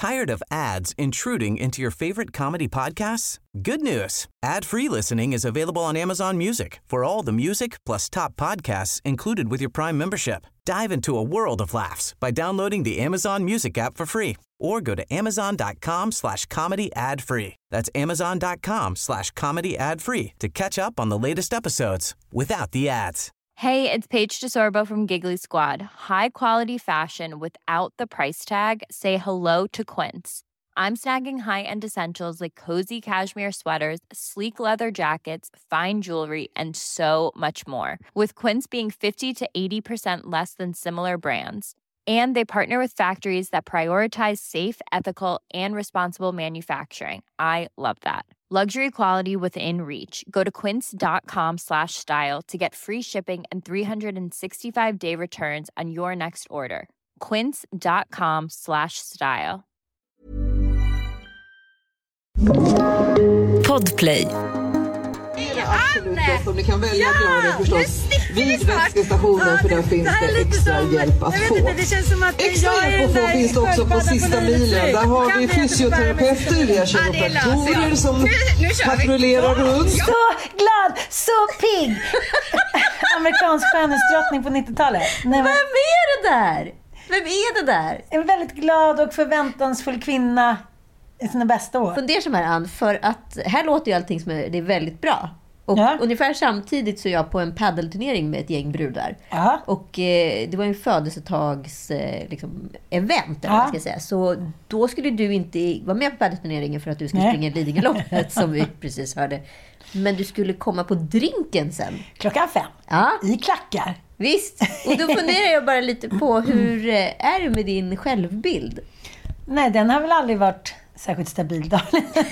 Tired of ads intruding into your favorite comedy podcasts? Good news. Ad-free listening is available on Amazon Music for all the music plus top podcasts included with your Prime membership. Dive into a world of laughs by downloading the Amazon Music app for free or go to amazon.com/comedy ad-free. That's amazon.com/comedy ad-free to catch up on the latest episodes without the ads. Hey, it's Paige DeSorbo from Giggly Squad. High quality fashion without the price tag. Say hello to Quince. I'm snagging high-end essentials like cozy cashmere sweaters, sleek leather jackets, fine jewelry, and so much more. With Quince being 50 to 80% less than similar brands. And they partner with factories that prioritize safe, ethical, and responsible manufacturing. I love that. Luxury quality within reach. Go to quince.com/style to get free shipping and 365-day returns on your next order. quince.com/style. Podplay. Absolut bäst om ni kan välja grader förstås vid vätskestationen, för där finns det extra hjälp att få. Extra hjälp att få finns det också på sista milen. Där har vi fysioterapeuter, vi har kiropraktorer som patrullerar runt. Så glad, så pigg. Amerikansk skönhetsdrottning på 90-talet. Vem är det där? Vem är det där? En väldigt glad och förväntansfull kvinna i sina bästa år. Fundersam här, Ann, för att här låter ju allting som det är väldigt bra. Och ungefär samtidigt så är jag på en paddelturnering med ett gäng brudar. Ja. Och det var en födelsetags event, eller vad ska jag säga. Så då skulle du inte vara med på paddelturneringen för att du skulle springa Lidingöloppet som vi precis hörde. Men du skulle komma på drinken sen. 5:00. Ja. I klackar. Visst. Och då funderar jag bara lite på hur är det med din självbild? Nej, den har väl aldrig varit särskilt stabil då.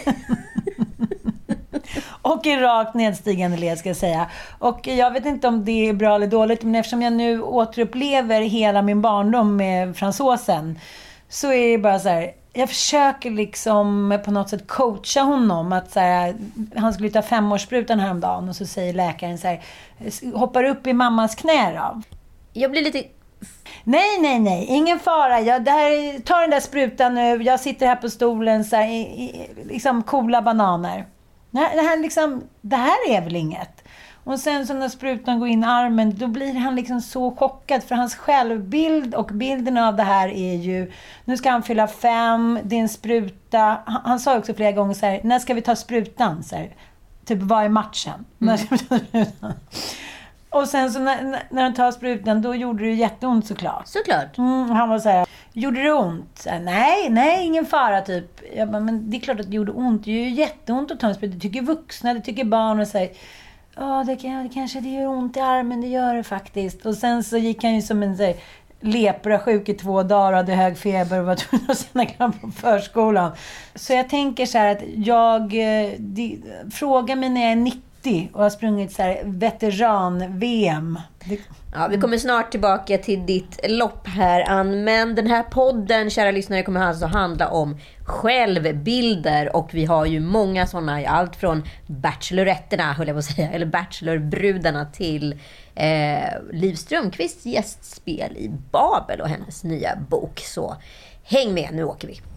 Och i rakt nedstigande led, ska jag säga. Och jag vet inte om det är bra eller dåligt, men eftersom jag nu återupplever hela min barndom med fransosen, så är det bara så här, jag försöker liksom på något sätt coacha honom att så här, han skulle ta 5-årssprutan häromdagen och så säger läkaren så här, hoppar upp i mammas knä då. Jag blir lite... Nej, ingen fara. Ta den där sprutan nu. Jag sitter här på stolen så här, liksom coola bananer. Det här är väl inget. Och sen så när sprutan går in i armen, då blir han liksom så chockad, för hans självbild och bilden av det här är ju, nu ska han fylla 5, det är en spruta. Han sa också flera gånger så här, när ska vi ta sprutan? Så här, typ, vad är matchen? När ska vi ta sprutan? Och sen så när han tar sprutan, då gjorde det jätteont såklart. Såklart. Han var så här, gjorde det ont? Så här, nej, ingen fara typ. Jag bara, men det är klart att det gjorde ont. Det gör ju jätteont att ta en spruta. Det tycker vuxna, det tycker barn och säger, det kanske det gör ont i armen, det gör det faktiskt. Och sen så gick han ju som en så här, lepra-sjuk i 2 dagar och hade hög feber och var tvungen att sända klar på förskolan. Så jag tänker så här att fråga mig när jag är 90 och har sprungit så här veteran-VM. Ja, vi kommer snart tillbaka till ditt lopp här, Ann. Men den här podden, kära lyssnare, kommer alltså handla om självbilder. Och vi har ju många sådana, allt från bacheloretterna, höll jag på att säga, eller bachelorbrudarna, till Liv Strömquists gästspel i Babel och hennes nya bok. Så häng med, nu åker vi.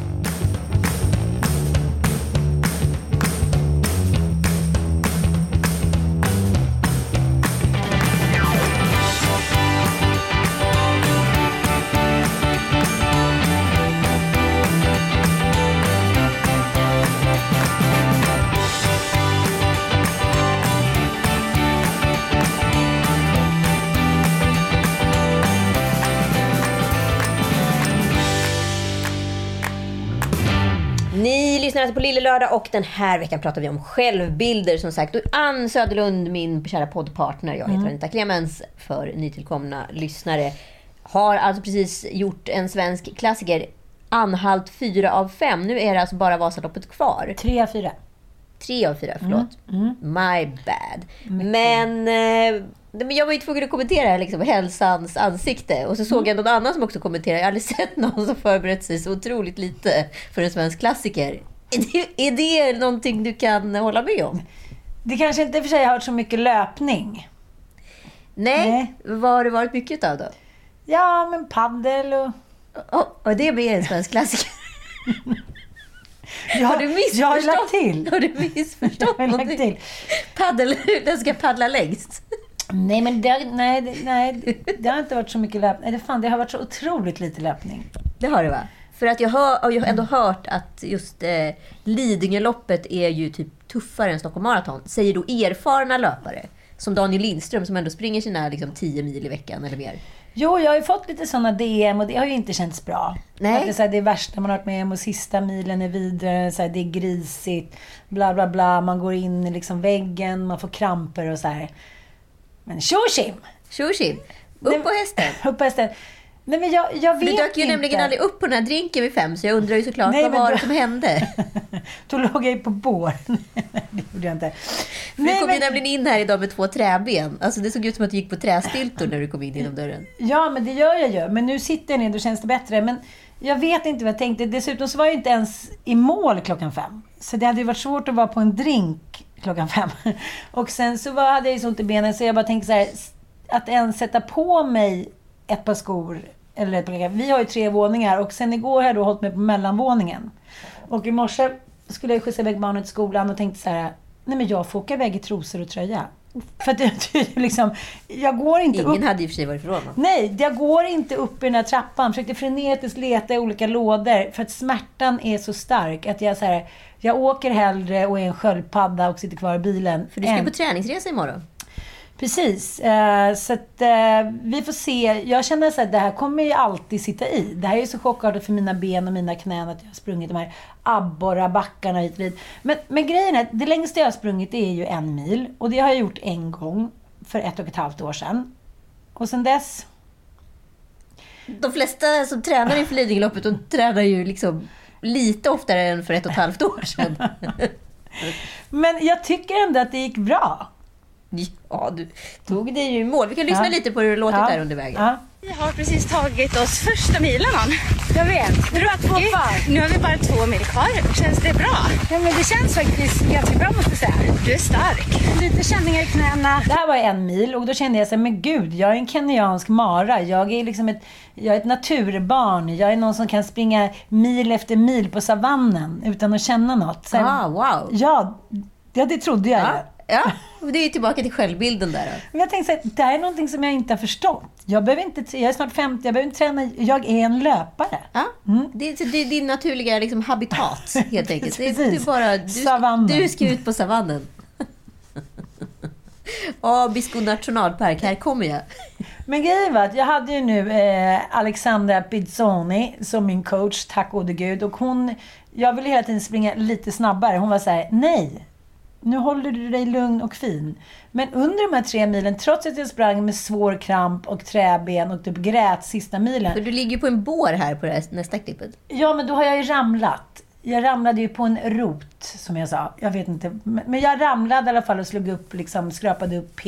Ni lyssnar alltså på Lille Lördag och den här veckan pratar vi om självbilder, som sagt. Och Ann Söderlund, min kära poddpartner, jag heter Anita Clemens, för nytillkomna lyssnare, har alltså precis gjort en svensk klassiker, Anhalt 4 av 5. Nu är det alltså bara Vasaloppet kvar. 3 av 4. 3 av 4, förlåt. My bad. Men jag var ju tvungen att kommentera liksom hälsans ansikte. Och så såg jag någon annan som också kommenterade. Jag har aldrig sett någon som förberett sig så otroligt lite för en svensk klassiker. Är det någonting du kan hålla med om? Det kanske inte för sig har så mycket löpning. Nej. Vad har det varit mycket av då? Ja, men paddel och... Och det blir en svensk klassiker. Har du missförstått? Jag har lagt till. Har du missförstått? Jag har lagt till. Den ska paddla längst. Nej, men det har inte varit så mycket löpning. Det har varit så otroligt lite löpning. Det har det, va? För att jag har ändå hört att just Lidingöloppet är ju typ tuffare än Stockholm Marathon. Säger då erfarna löpare. Som Daniel Lindström som ändå springer sina 10 mil i veckan eller mer. Jo, jag har ju fått lite sådana DM och det har ju inte känts bra. Nej. Att det är, så här, det är värsta man har varit med om och sista milen är vidare, så här, det är grisigt, bla bla bla, man går in i liksom väggen, man får kramper och så här. Men tjoshim! Upp på hästen. Upp på hästen. Nej, men jag vet inte. Du dök ju nämligen aldrig upp på den här drinken vid 5, så jag undrar ju såklart, vad var det som hände? Då låg jag ju på bår. Det gjorde jag inte. Du kom ju nämligen in här idag med 2 träben. Alltså det såg ut som att du gick på trästiltor när du kom in genom dörren. Ja, men det gör jag ju. Men nu sitter jag ner, då känns det bättre. Men jag vet inte vad jag tänkte. Dessutom så var jag inte ens i mål 5:00. Så det hade ju varit svårt att vara på en drink 5:00. Och sen så hade jag ju så ont i benen, så jag bara tänkte så här, att ens sätta på mig ett par skor eller ett par. Vi har ju 3 våningar och sen igår har jag då hållit mig på mellanvåningen. Och i morse skulle jag skjutsa iväg barnet till skolan och tänkte så här, nej men jag får åka iväg i trosor och tröja. För att det liksom, jag går inte upp. Ingen hade ju för sig varit ifrån. Nej, jag går inte upp i den här trappan. Försökte frenetiskt leta i olika lådor för att smärtan är så stark att jag åker hellre och är en sköldpadda och sitter kvar i bilen. För du ska på träningsresa imorgon. Precis, så att vi får se. Jag känner så att det här kommer ju alltid sitta i. Det här är så chockartat för mina ben och mina knän att jag har sprungit de här abborra-backarna hit och dit. Men grejen är att det längsta jag har sprungit är ju 1 mil. Och det har jag gjort en gång för 1,5 år sedan. Och sen dess... De flesta som tränar inför Lidingöloppet, de tränar ju liksom lite oftare än för 1,5 år sedan. Men jag tycker ändå att det gick bra. Ja, du tog det ju i mål. Vi kan lyssna lite på hur det låter där under vägen. Ja. Vi har precis tagit oss första milen. Jag vet. Nu har vi bara 2 mil kvar. Känns det bra? Ja, men det känns faktiskt ganska bra, måste jag säga. Du är stark. Lite känningar i knäna. Det här var 1 mil och då kände jag så här, men gud, jag är en kenyansk mara. Jag är liksom ett naturbarn. Jag är någon som kan springa mil efter mil på savannen utan att känna något. Så här, wow. Ja, det trodde jag ju. Ja, det är ju tillbaka till självbilden där. Men jag tänkte att det här är någonting som jag inte har förstått. Jag är snart 50, jag behöver inte träna. Jag är en löpare. Ja, det är din naturliga liksom, habitat, helt enkelt. Du ska ut på savannen. Abisko nationalpark, här kommer jag. Men grejen var att jag hade ju nu Alexandra Pizzoni som min coach, tack gode gud. Och jag ville hela tiden springa lite snabbare. Hon var så här, nej. Nu håller du dig lugn och fin. Men under de här 3 milen, trots att jag sprang med svår kramp och träben och typ grät sista milen. För du ligger på en bår här på det nästa klippet. Ja, men då har jag ju ramlat. Jag ramlade ju på en rot, som jag sa. Jag vet inte. Men jag ramlade i alla fall och slog upp, liksom, skrapade upp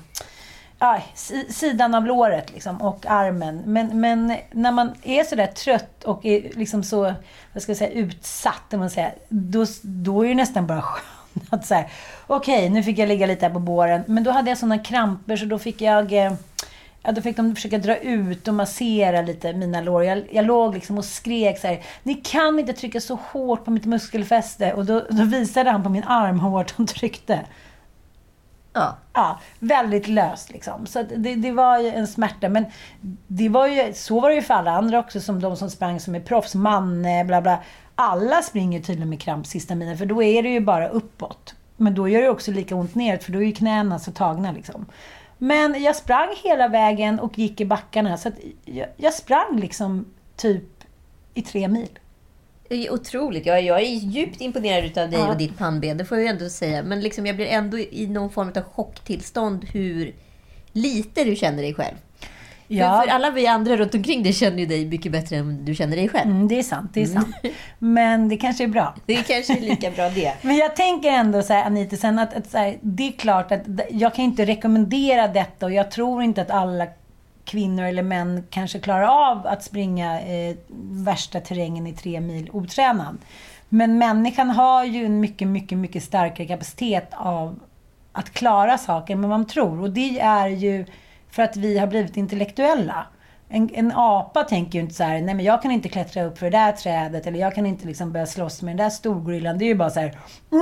sidan av låret liksom, och armen. Men när man är så där trött och är liksom så, vad ska jag säga, utsatt, man säger, då är det nästan bara skönt att säga, okej, nu fick jag ligga lite här på båren. Men då hade jag såna kramper så då fick då fick de försöka dra ut och massera lite mina lår. Jag låg liksom och skrek så här, ni kan inte trycka så hårt på mitt muskelfäste. Och då visade han på min arm hur hårt han tryckte. Ja, väldigt löst liksom. Så det var ju en smärta. Men så var det ju för alla andra också, som de som sprang som är proffs, Manne, bla bla. Alla springer tydligen med kramp sista milen, för då är det ju bara uppåt. Men då gör det också lika ont neråt, för då är ju knäna så tagna liksom. Men jag sprang hela vägen och gick i backarna, så att jag sprang liksom typ i 3 mil. Otroligt. Jag är djupt imponerad av dig och ditt pannben, det får jag ju ändå säga. Men liksom jag blir ändå i någon form av chocktillstånd hur lite du känner dig själv. Ja. För alla vi andra runt omkring dig känner ju dig mycket bättre än du känner dig själv. Det är sant. Men det kanske är bra. Det kanske är lika bra det. Men jag tänker ändå så här, Anita, sen att så här, det är klart att jag kan inte rekommendera detta, och jag tror inte att alla kvinnor eller män kanske klarar av att springa värsta terrängen i 3 mil otränad. Men människan har ju en mycket, mycket, mycket starkare kapacitet av att klara saker än vad man tror. Och det är ju för att vi har blivit intellektuella. En apa tänker ju inte så här, nej men jag kan inte klättra upp för det där trädet, eller jag kan inte liksom börja slåss med den där storgorillan. Det är ju bara så här.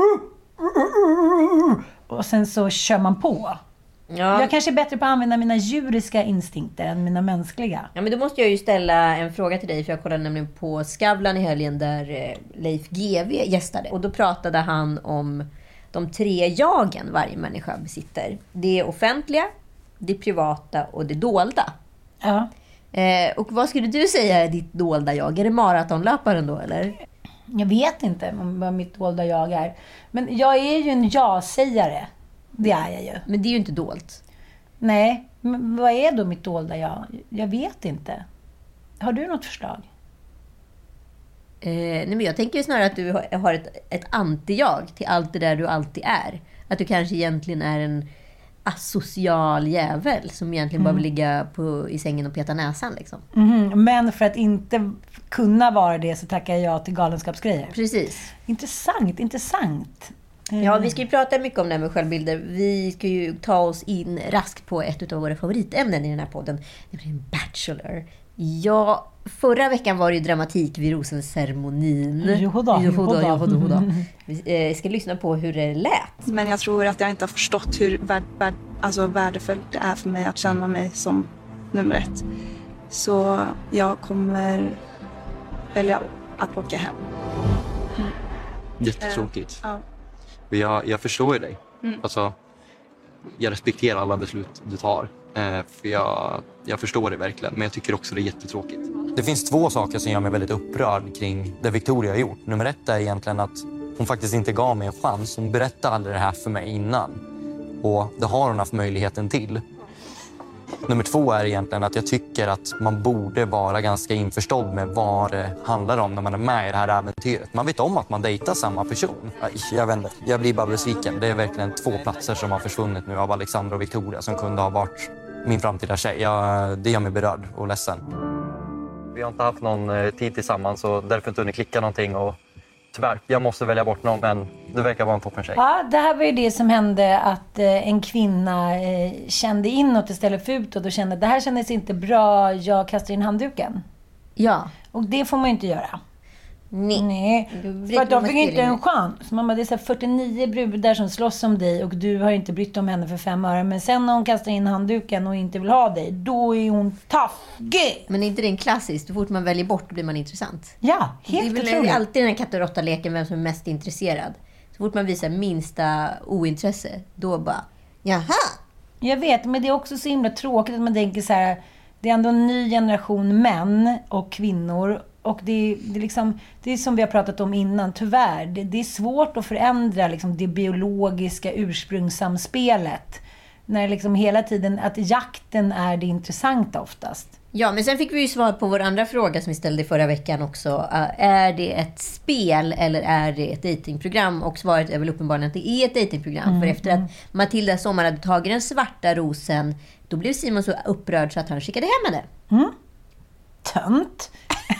Och sen så kör man på. Ja. Jag kanske är bättre på att använda mina djuriska instinkter än mina mänskliga. Ja, men då måste jag ju ställa en fråga till dig, för jag kollade nämligen på Skavlan i helgen där Leif GW gästade. Och då pratade han om de 3 jagen varje människa besitter. Det offentliga, det privata och det dolda. Ja. Och vad skulle du säga är ditt dolda jag? Är det maratonlöparen då, eller? Jag vet inte vad mitt dolda jag är. Men jag är ju en ja-sägare. Det är jag ju. Men det är ju inte dolt. Nej, men vad är då mitt dolda jag? Jag vet inte. Har du något förslag? Nej, men jag tänker ju snarare att du har ett anti-jag till allt det där du alltid är. Att du kanske egentligen är en asocial jävel som egentligen bara vill ligga i sängen och peta näsan liksom. Men för att inte kunna vara det så tackar jag till galenskapsgrejer. Precis. Intressant. Ja, vi ska ju prata mycket om det här med självbilder. Vi ska ju ta oss in raskt på ett av våra favoritämnen i den här podden. Det är Bachelor. Ja, förra veckan var det ju dramatik vid rosenceremonin. Johodå. Vi ska lyssna på hur det lät. Men jag tror att jag inte har förstått hur värdefullt det är för mig att känna mig som nummer 1. Så jag kommer välja att åka hem. Jättetråkigt. Ja. Jag förstår ju dig. Alltså, jag respekterar alla beslut du tar. För jag förstår det verkligen. Men jag tycker också det är jättetråkigt. Det finns 2 saker som gör mig väldigt upprörd kring det Victoria har gjort. Nummer 1 är egentligen att hon faktiskt inte gav mig en chans. Hon berättade aldrig det här för mig innan. Och det har hon haft möjligheten till. Nummer 2 är egentligen att jag tycker att man borde vara ganska införstådd med vad det handlar om när man är med i det här äventyret. Man vet om att man dejtar samma person. Jag vet inte, jag blir bara besviken. Det är verkligen 2 platser som har försvunnit nu av Alexandra och Victoria som kunde ha varit min framtida tjej. Det gör mig berörd och ledsen. Vi har inte haft någon tid tillsammans och därför inte hunnit klicka någonting. Och tyvärr, jag måste välja bort någon, men det verkar vara en toppen tjej. Ja, det här var ju det som hände, att en kvinna kände inåt istället för utåt och kände att det här kändes inte bra, jag kastar in handduken. Ja. Och det får man ju inte göra. Nej. För att de fick inte en chans. Mamma, det är så 49 brudar som slåss om dig och du har inte brytt om henne för 5 öre. Men sen när hon kastar in handduken och inte vill ha dig, då är hon taffig. Men är inte det en klassisk? Så fort man väljer bort blir man intressant. Ja, helt otroligt. Det är alltid den här katt och råtta-leken, vem som är mest intresserad. Så fort man visar minsta ointresse, då bara, jaha. Jag vet, men det är också så himla tråkigt att man tänker så här, det är ändå en ny generation män och kvinnor. Och det är som vi har pratat om innan, tyvärr. Det är svårt att förändra liksom, det biologiska ursprungssamspelet. När liksom hela tiden att jakten är det intressanta oftast. Ja, men sen fick vi ju svar på vår andra fråga som vi ställde förra veckan också. Är det ett spel eller är det ett datingprogram? Och svaret är väl uppenbarligen att det är ett datingprogram. För efter att Matilda Sommar hade tagit den svarta rosen, då blev Simon så upprörd så att han skickade hem henne. Tönt.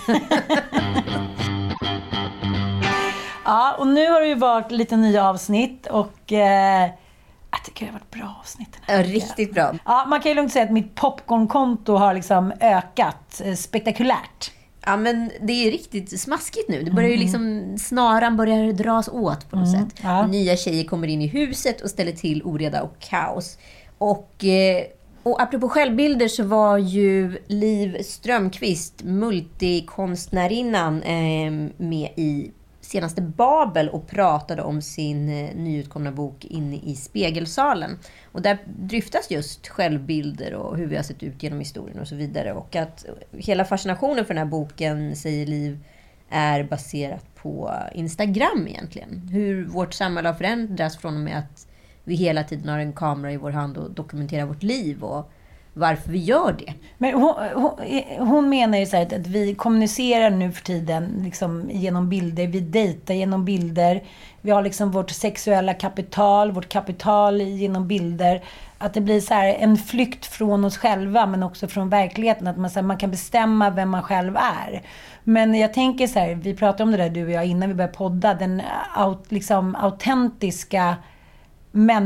Ja, och nu har det ju varit lite nya avsnitt och jag tycker det har varit bra avsnitt. Ja, riktigt bra. Ja, man kan ju lugnt säga att mitt popcornkonto har liksom ökat spektakulärt. Ja, men det är riktigt smaskigt nu. Det börjar ju liksom, snaran börjar dras åt på något sätt. Ja. Nya tjejer kommer in i huset och ställer till oreda och kaos. Och apropå självbilder så var ju Liv Strömquist, multikonstnärinnan, med i senaste Babel och pratade om sin nyutkomna bok Inne i spegelsalen. Och där dryftas just självbilder och hur vi har sett ut genom historien och så vidare. Och att hela fascinationen för den här boken, säger Liv, är baserat på Instagram egentligen. Hur vårt samhälle har förändrats från och med att vi hela tiden har en kamera i vår hand och dokumenterar vårt liv och varför vi gör det. Men hon menar ju så här att vi kommunicerar nu för tiden liksom genom bilder, vi dejtar genom bilder, vi har liksom vårt sexuella kapital, vårt kapital genom bilder, att det blir så här en flykt från oss själva men också från verkligheten, att man, så här, man kan bestämma vem man själv är. Men jag tänker så här, vi pratade om det där du och jag innan vi började podda, den liksom autentiska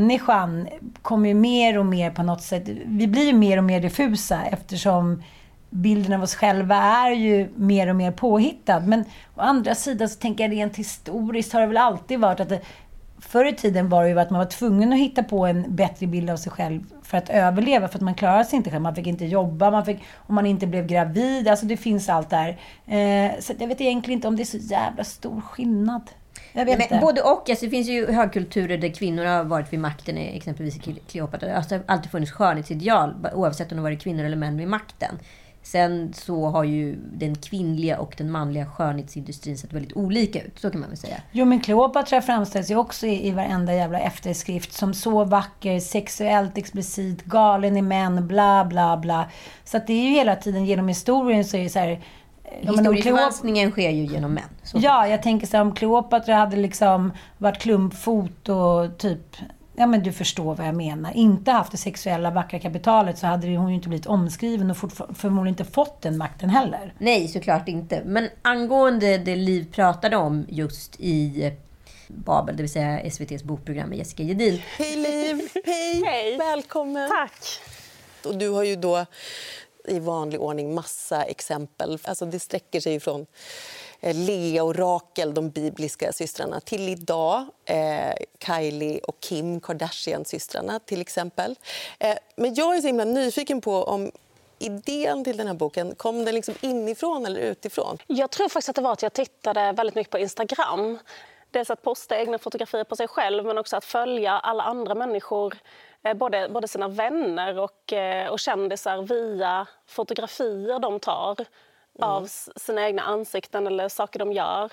människan kommer ju mer och mer på något sätt, vi blir ju mer och mer diffusa eftersom bilden av oss själva är ju mer och mer påhittad. Men å andra sidan så tänker jag rent historiskt har det väl alltid varit att förr i tiden var det ju att man var tvungen att hitta på en bättre bild av sig själv för att överleva, för att man klarade sig inte själv. Man fick inte jobba, om man inte blev gravid. Alltså det finns allt där. Så jag vet egentligen inte om det är så jävla stor skillnad. Jag vet inte. Både och. Alltså det finns ju högkulturer där kvinnor har varit vid makten, exempelvis i Kleopatra. Det har alltid funnits skönhetsideal, oavsett om det varit kvinnor eller män vid makten. Sen så har ju den kvinnliga och den manliga skönhetsindustrin sett väldigt olika ut, så kan man väl säga. Jo, men Kleopatra framställs ju också i varenda jävla efterskrift som så vacker, sexuellt explicit, galen i män, bla bla bla. Så att det är ju hela tiden genom historien så är det så här... Historieförvanskningen sker ju genom män. Så. Ja, jag tänker så om Kleopatra hade liksom varit klumpfot och typ... Ja, men du förstår vad jag menar. Inte haft det sexuella vackra kapitalet så hade hon ju inte blivit omskriven och förmodligen inte fått den makten heller. Nej, såklart inte. Men angående det Liv pratade om just i Babel, det vill säga SVT:s bokprogram med Jessica Gedin. Hej Liv! Hej! Välkommen! Tack! Och du har ju då i vanlig ordning massa exempel. Alltså det sträcker sig från Lea och Rakel, de bibliska systrarna, till idag Kylie och Kim Kardashian-systrarna till exempel. Men jag är så himla nyfiken på om idén till den här boken, kom den liksom inifrån eller utifrån? Jag tror faktiskt att det var att jag tittade väldigt mycket på Instagram. Dels att posta egna fotografier på sig själv, men också att följa alla andra människor, både sina vänner och kändisar via fotografier de tar av sina egna ansikten eller saker de gör.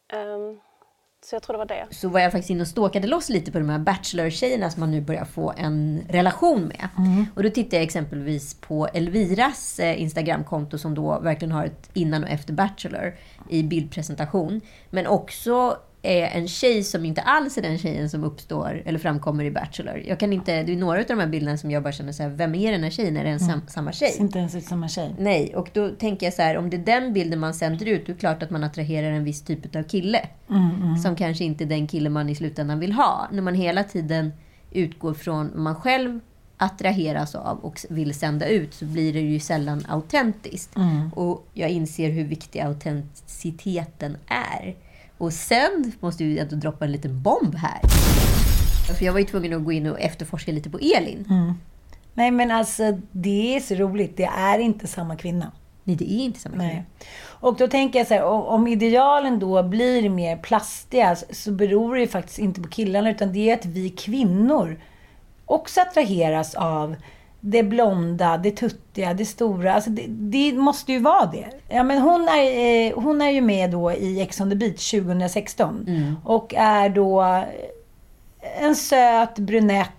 Så jag tror det var det. Så var jag faktiskt inne och stalkade loss lite på de här Bachelor-tjejerna som man nu börjar få en relation med. Och då tittade jag exempelvis på Elviras Instagramkonto som då verkligen har ett innan och efter Bachelor i bildpresentation. Men också en tjej som inte alls är den tjejen som uppstår eller framkommer i Bachelor. Jag kan inte, det är några av de här bilderna som jag bara känner så här, vem är den här tjejen? Är det samma tjej? Det är inte ens ut samma tjej. Nej, och då tänker jag så här, om det är den bilden man sänder ut, då är det klart att man attraherar en viss typ av kille. Som kanske inte är den kille man i slutändan vill ha. När man hela tiden utgår från man själv attraheras av och vill sända ut, så blir det ju sällan autentiskt. Och jag inser hur viktig autenticiteten är. Och sen måste vi ändå droppa en liten bomb här. För jag var ju tvungen att gå in och efterforska lite på Elin. Nej, men alltså det är så roligt. Det är inte samma kvinna. Nej, det är inte samma kvinna. Nej. Och då tänker jag så här, om idealen då blir mer plastiga så beror det ju faktiskt inte på killarna, utan det är att vi kvinnor också attraheras av det blonda, det tuttiga, det stora. Alltså det måste ju vara det. Ja, men hon är ju med då i Ex on the Beach 2016. Och är då en söt brunett.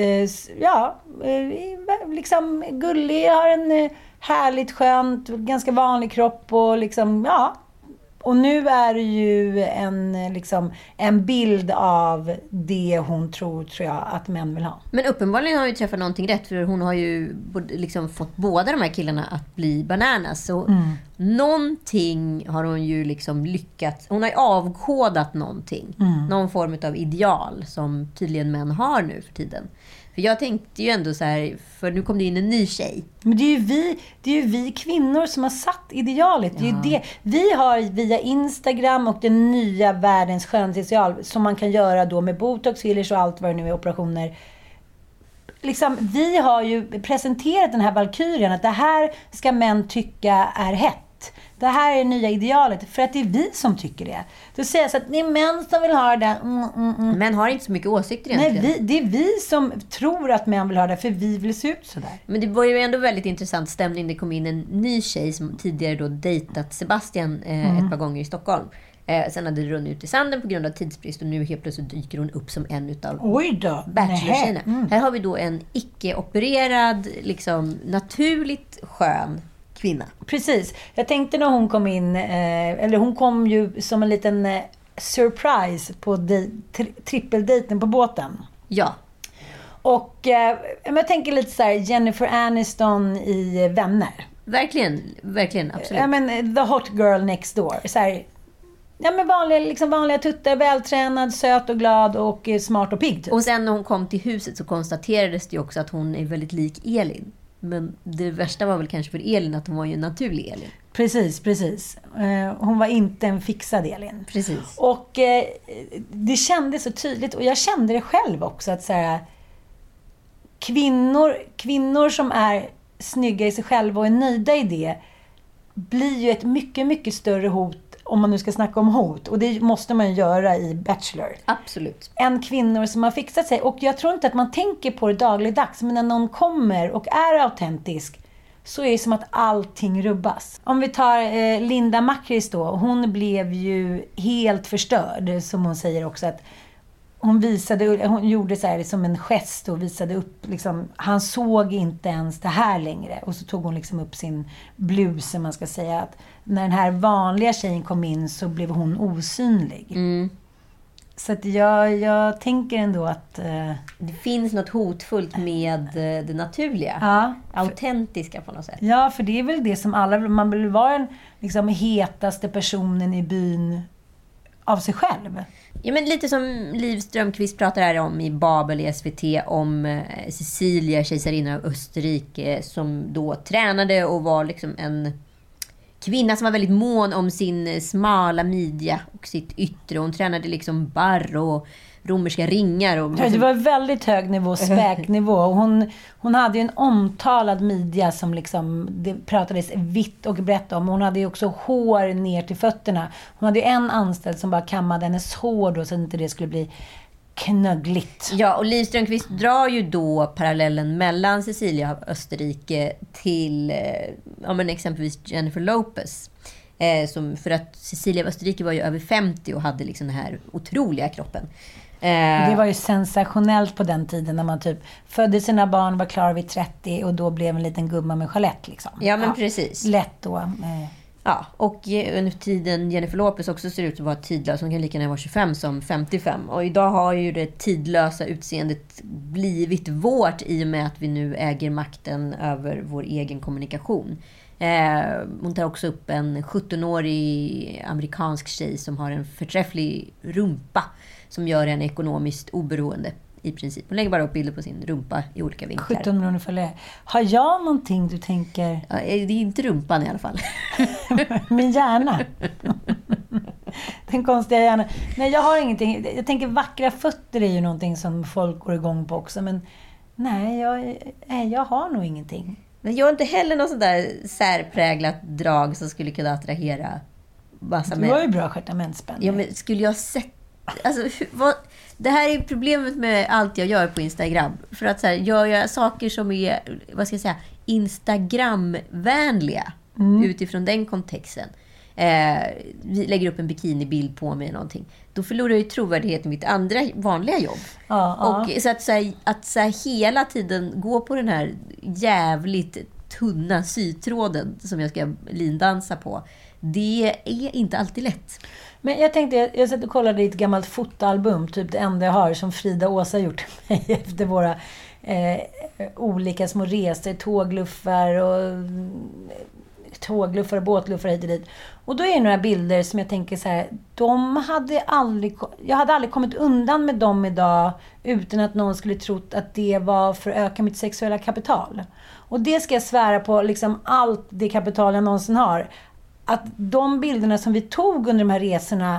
Liksom gullig. Har en härligt skönt, ganska vanlig kropp. Och liksom, ja. Och nu är det ju en bild av det hon tror jag att män vill ha. Men uppenbarligen har hon ju träffat någonting rätt, för hon har ju liksom fått båda de här killarna att bli bananas. Så någonting har hon ju liksom lyckats. Hon har ju avkodat någonting. Någon form av ideal som tydligen män har nu för tiden. För jag tänkte ju ändå så här, för nu kom det in en ny tjej. Men det är ju vi kvinnor som har satt idealet. Det är ju det. Vi har via Instagram och den nya världens skönhetsideal som man kan göra då med botox, fillers och allt vad det nu är, operationer. Liksom, vi har ju presenterat den här valkyrien att det här ska män tycka är hett. Det här är det nya idealet, för att det är vi som tycker det. Då säger jag så att det är män som vill ha det. Män har inte så mycket åsikter egentligen. Nej, det är vi som tror att män vill ha det, för vi vill se ut sådär. Men det var ju ändå väldigt intressant stämning. Det kom in en ny tjej som tidigare då dejtat Sebastian ett par gånger i Stockholm. Sen hade det runnit ut i sanden på grund av tidsbrist, och nu helt plötsligt dyker hon upp som en utav Bachelor-tjejerna. Här har vi då en icke-opererad, liksom naturligt skön kvinna. Precis. Jag tänkte när hon kom in, eller hon kom ju som en liten surprise på trippeldejten på båten. Ja. Och jag tänker lite så här Jennifer Aniston i Vänner. Verkligen, absolut. Ja, men the hot girl next door. Så här, ja, men vanliga tuttar, vältränad, söt och glad och smart och pigg. Och sen när hon kom till huset så konstaterades det också att hon är väldigt lik Elin. Men det värsta var väl kanske för Elin att hon var ju en naturlig Elin. Precis. Hon var inte en fixad Elin. Precis. Och det kändes så tydligt. Och jag kände det själv också. Att så här, kvinnor som är snygga i sig själva och är nöjda i det blir ju ett mycket, mycket större hot, om man nu ska snacka om hot. Och det måste man göra i Bachelor. Absolut. Än kvinnor som har fixat sig. Och jag tror inte att man tänker på det dagligdags. Men när någon kommer och är autentisk, så är det som att allting rubbas. Om vi tar Linda Makris då. Hon blev ju helt förstörd, som hon säger också. Att hon gjorde så här som en gest och visade upp. Liksom, han såg inte ens det här längre. Och så tog hon liksom upp sin blus, som man ska säga. Att när den här vanliga tjejen kom in så blev hon osynlig. Mm. Så att jag tänker ändå att... det finns något hotfullt med det naturliga. Ja. Autentiska på något sätt. Ja, för det är väl det som man vill vara den liksom hetaste personen i byn av sig själv. Ja, men lite som Liv Strömquist pratar här om i Babel i SVT om Cecilia, kejsarinna av Österrike, som då tränade och var liksom en kvinna som var väldigt mån om sin smala midja och sitt yttre. Hon tränade liksom barr och romerska ringar. Och det var väldigt hög nivå, späknivå. Och hon hade ju en omtalad midja som liksom, det pratades vitt och brett om. Hon hade ju också hår ner till fötterna. Hon hade ju en anställd som bara kammade hennes hår då, så att inte det skulle bli knöggligt. Ja, och Liv Strömquist drar ju då parallellen mellan Cecilia av Österrike till exempelvis Jennifer Lopez. För att Cecilia av Österrike var ju över 50 och hade liksom den här otroliga kroppen. Det var ju sensationellt på den tiden när man typ födde sina barn, var klar vid 30 och då blev en liten gumma med Jeanette liksom. Ja, men precis. Lätt då. Ja, och under tiden Jennifer Lopez också ser ut att vara tidlös. Hon kan lika gärna vara 25 som 55. Och idag har ju det tidlösa utseendet blivit vårt i och med att vi nu äger makten över vår egen kommunikation. Hon tar också upp en 17-årig amerikansk tjej som har en förträfflig rumpa som gör henne ekonomiskt oberoende i princip. Hon lägger bara upp bilder på sin rumpa i olika vinklar. 17 miljoner följare. Har jag någonting du tänker? Ja, det är inte rumpan i alla fall. Min hjärna. Den konstiga hjärnan. Nej, jag har ingenting. Jag tänker vackra fötter är ju någonting som folk går igång på också. Men nej, jag har nog ingenting. Men jag har inte heller något sånt där särpräglat drag som skulle kunna attrahera massa människor. Du har ju bra stjärtamentsspänn. Ja, men skulle jag sett... Alltså, det här är problemet med allt jag gör på Instagram. För att så här, gör jag saker som är, Instagram-vänliga utifrån den kontexten. Vi lägger upp en bikinibild på mig eller någonting. Då förlorar jag ju trovärdighet i mitt andra vanliga jobb. Och så att hela tiden gå på den här jävligt tunna sytråden som jag ska lindansa på, det är inte alltid lätt. Men jag tänkte, jag satt och kollade i ett gammalt fotoalbum, typ det enda jag har, som Frida Åsa gjort mig efter våra olika små resor, tågluffar och båtluffar hit och dit. Och då är det några bilder som jag tänker så här, jag hade aldrig kommit undan med dem idag utan att någon skulle trott att det var för att öka mitt sexuella kapital. Och det ska jag svära på, liksom allt det kapital jag någonsin har. Att de bilderna som vi tog under de här resorna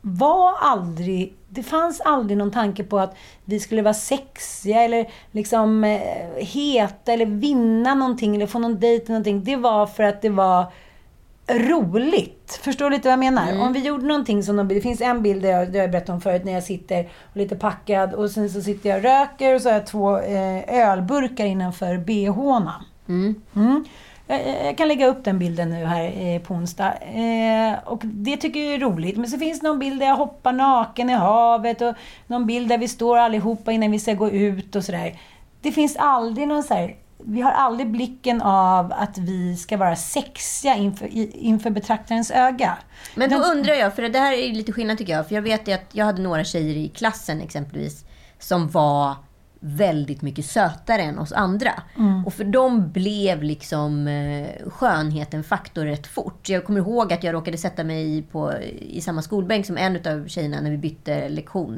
det fanns aldrig någon tanke på att vi skulle vara sexiga eller liksom heta eller vinna någonting eller få någon dejt eller någonting. Det var för att det var roligt. Förstår du lite vad jag menar? Om vi gjorde någonting som det finns en bild där jag berättade om förut när jag sitter och lite packad och sen så sitter jag och röker och så har jag 2 ölburkar innanför BH:na. Jag kan lägga upp den bilden nu här på onsdag. Och det tycker jag är roligt. Men så finns det någon bild där jag hoppar naken i havet. Och någon bild där vi står allihopa innan vi ska gå ut och sådär. Det finns aldrig någon så här... Vi har aldrig blicken av att vi ska vara sexiga inför betraktarens öga. Men då undrar jag, för det här är lite skillnad tycker jag. För jag vet att jag hade några tjejer i klassen exempelvis som var väldigt mycket sötare än oss andra. Och för dem blev liksom skönheten faktor rätt fort. Jag kommer ihåg att jag råkade sätta mig i samma skolbänk som en av tjejerna när vi bytte lektion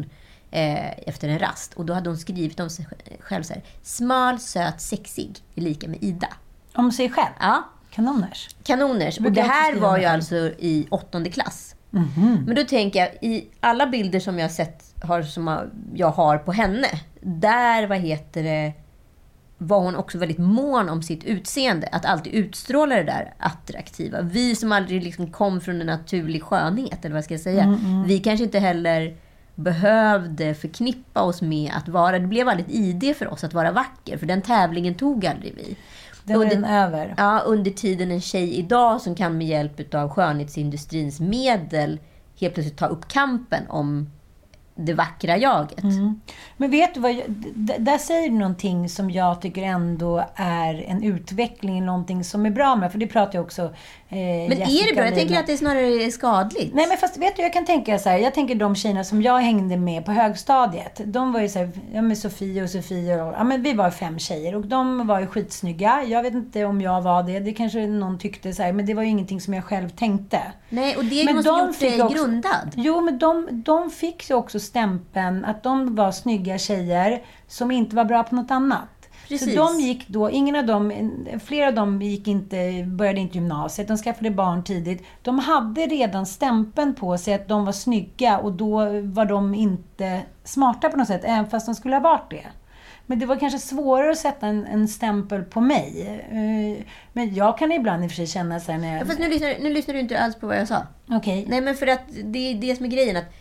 efter en rast. Och då hade hon skrivit om sig själv så här: smal, söt, sexig är lika med Ida. Om sig själv? Ja. Kanoners. Och det här var ju alltså i 8:e klass. Mm-hmm. Men då tänker jag, i alla bilder som jag har på henne, där var hon också väldigt mån om sitt utseende. Att alltid utstråla det där attraktiva. Vi som aldrig liksom kom från en naturlig skönhet, eller vad ska jag säga. Vi kanske inte heller behövde förknippa oss med att vara... Det blev väldigt ID för oss att vara vacker. För den tävlingen tog aldrig vi. Över. Ja, under tiden en tjej idag som kan med hjälp av skönhetsindustrins medel helt plötsligt ta upp kampen om det vackra jaget. Men vet du vad, där säger du någonting som jag tycker ändå är en utveckling, någonting som är bra med, för det pratar jag också men är det bra? Jag tänker att det snarare är skadligt. Nej, men fast vet du, jag kan tänka så här, jag tänker de tjejerna som jag hängde med på högstadiet, de var ju så här, med Sofie och men vi var 5 tjejer och de var ju skitsnygga. Jag vet inte om jag var det kanske någon tyckte så här, men det var ju ingenting som jag själv tänkte. Nej, och det måste gjort dig grundad. Jo, men de fick ju också stämpeln att de var snygga tjejer som inte var bra på något annat. Precis. Så de gick då, flera av dem började inte gymnasiet, de skaffade barn tidigt. De hade redan stämpeln på sig att de var snygga och då var de inte smarta på något sätt, även fast de skulle ha varit det. Men det var kanske svårare att sätta en stämpel på mig. Men jag kan ibland i och för sig känna så här när jag... Fast nu lyssnar du inte alls på vad jag sa. Okej. Nej, men för att det är det som är grejen, att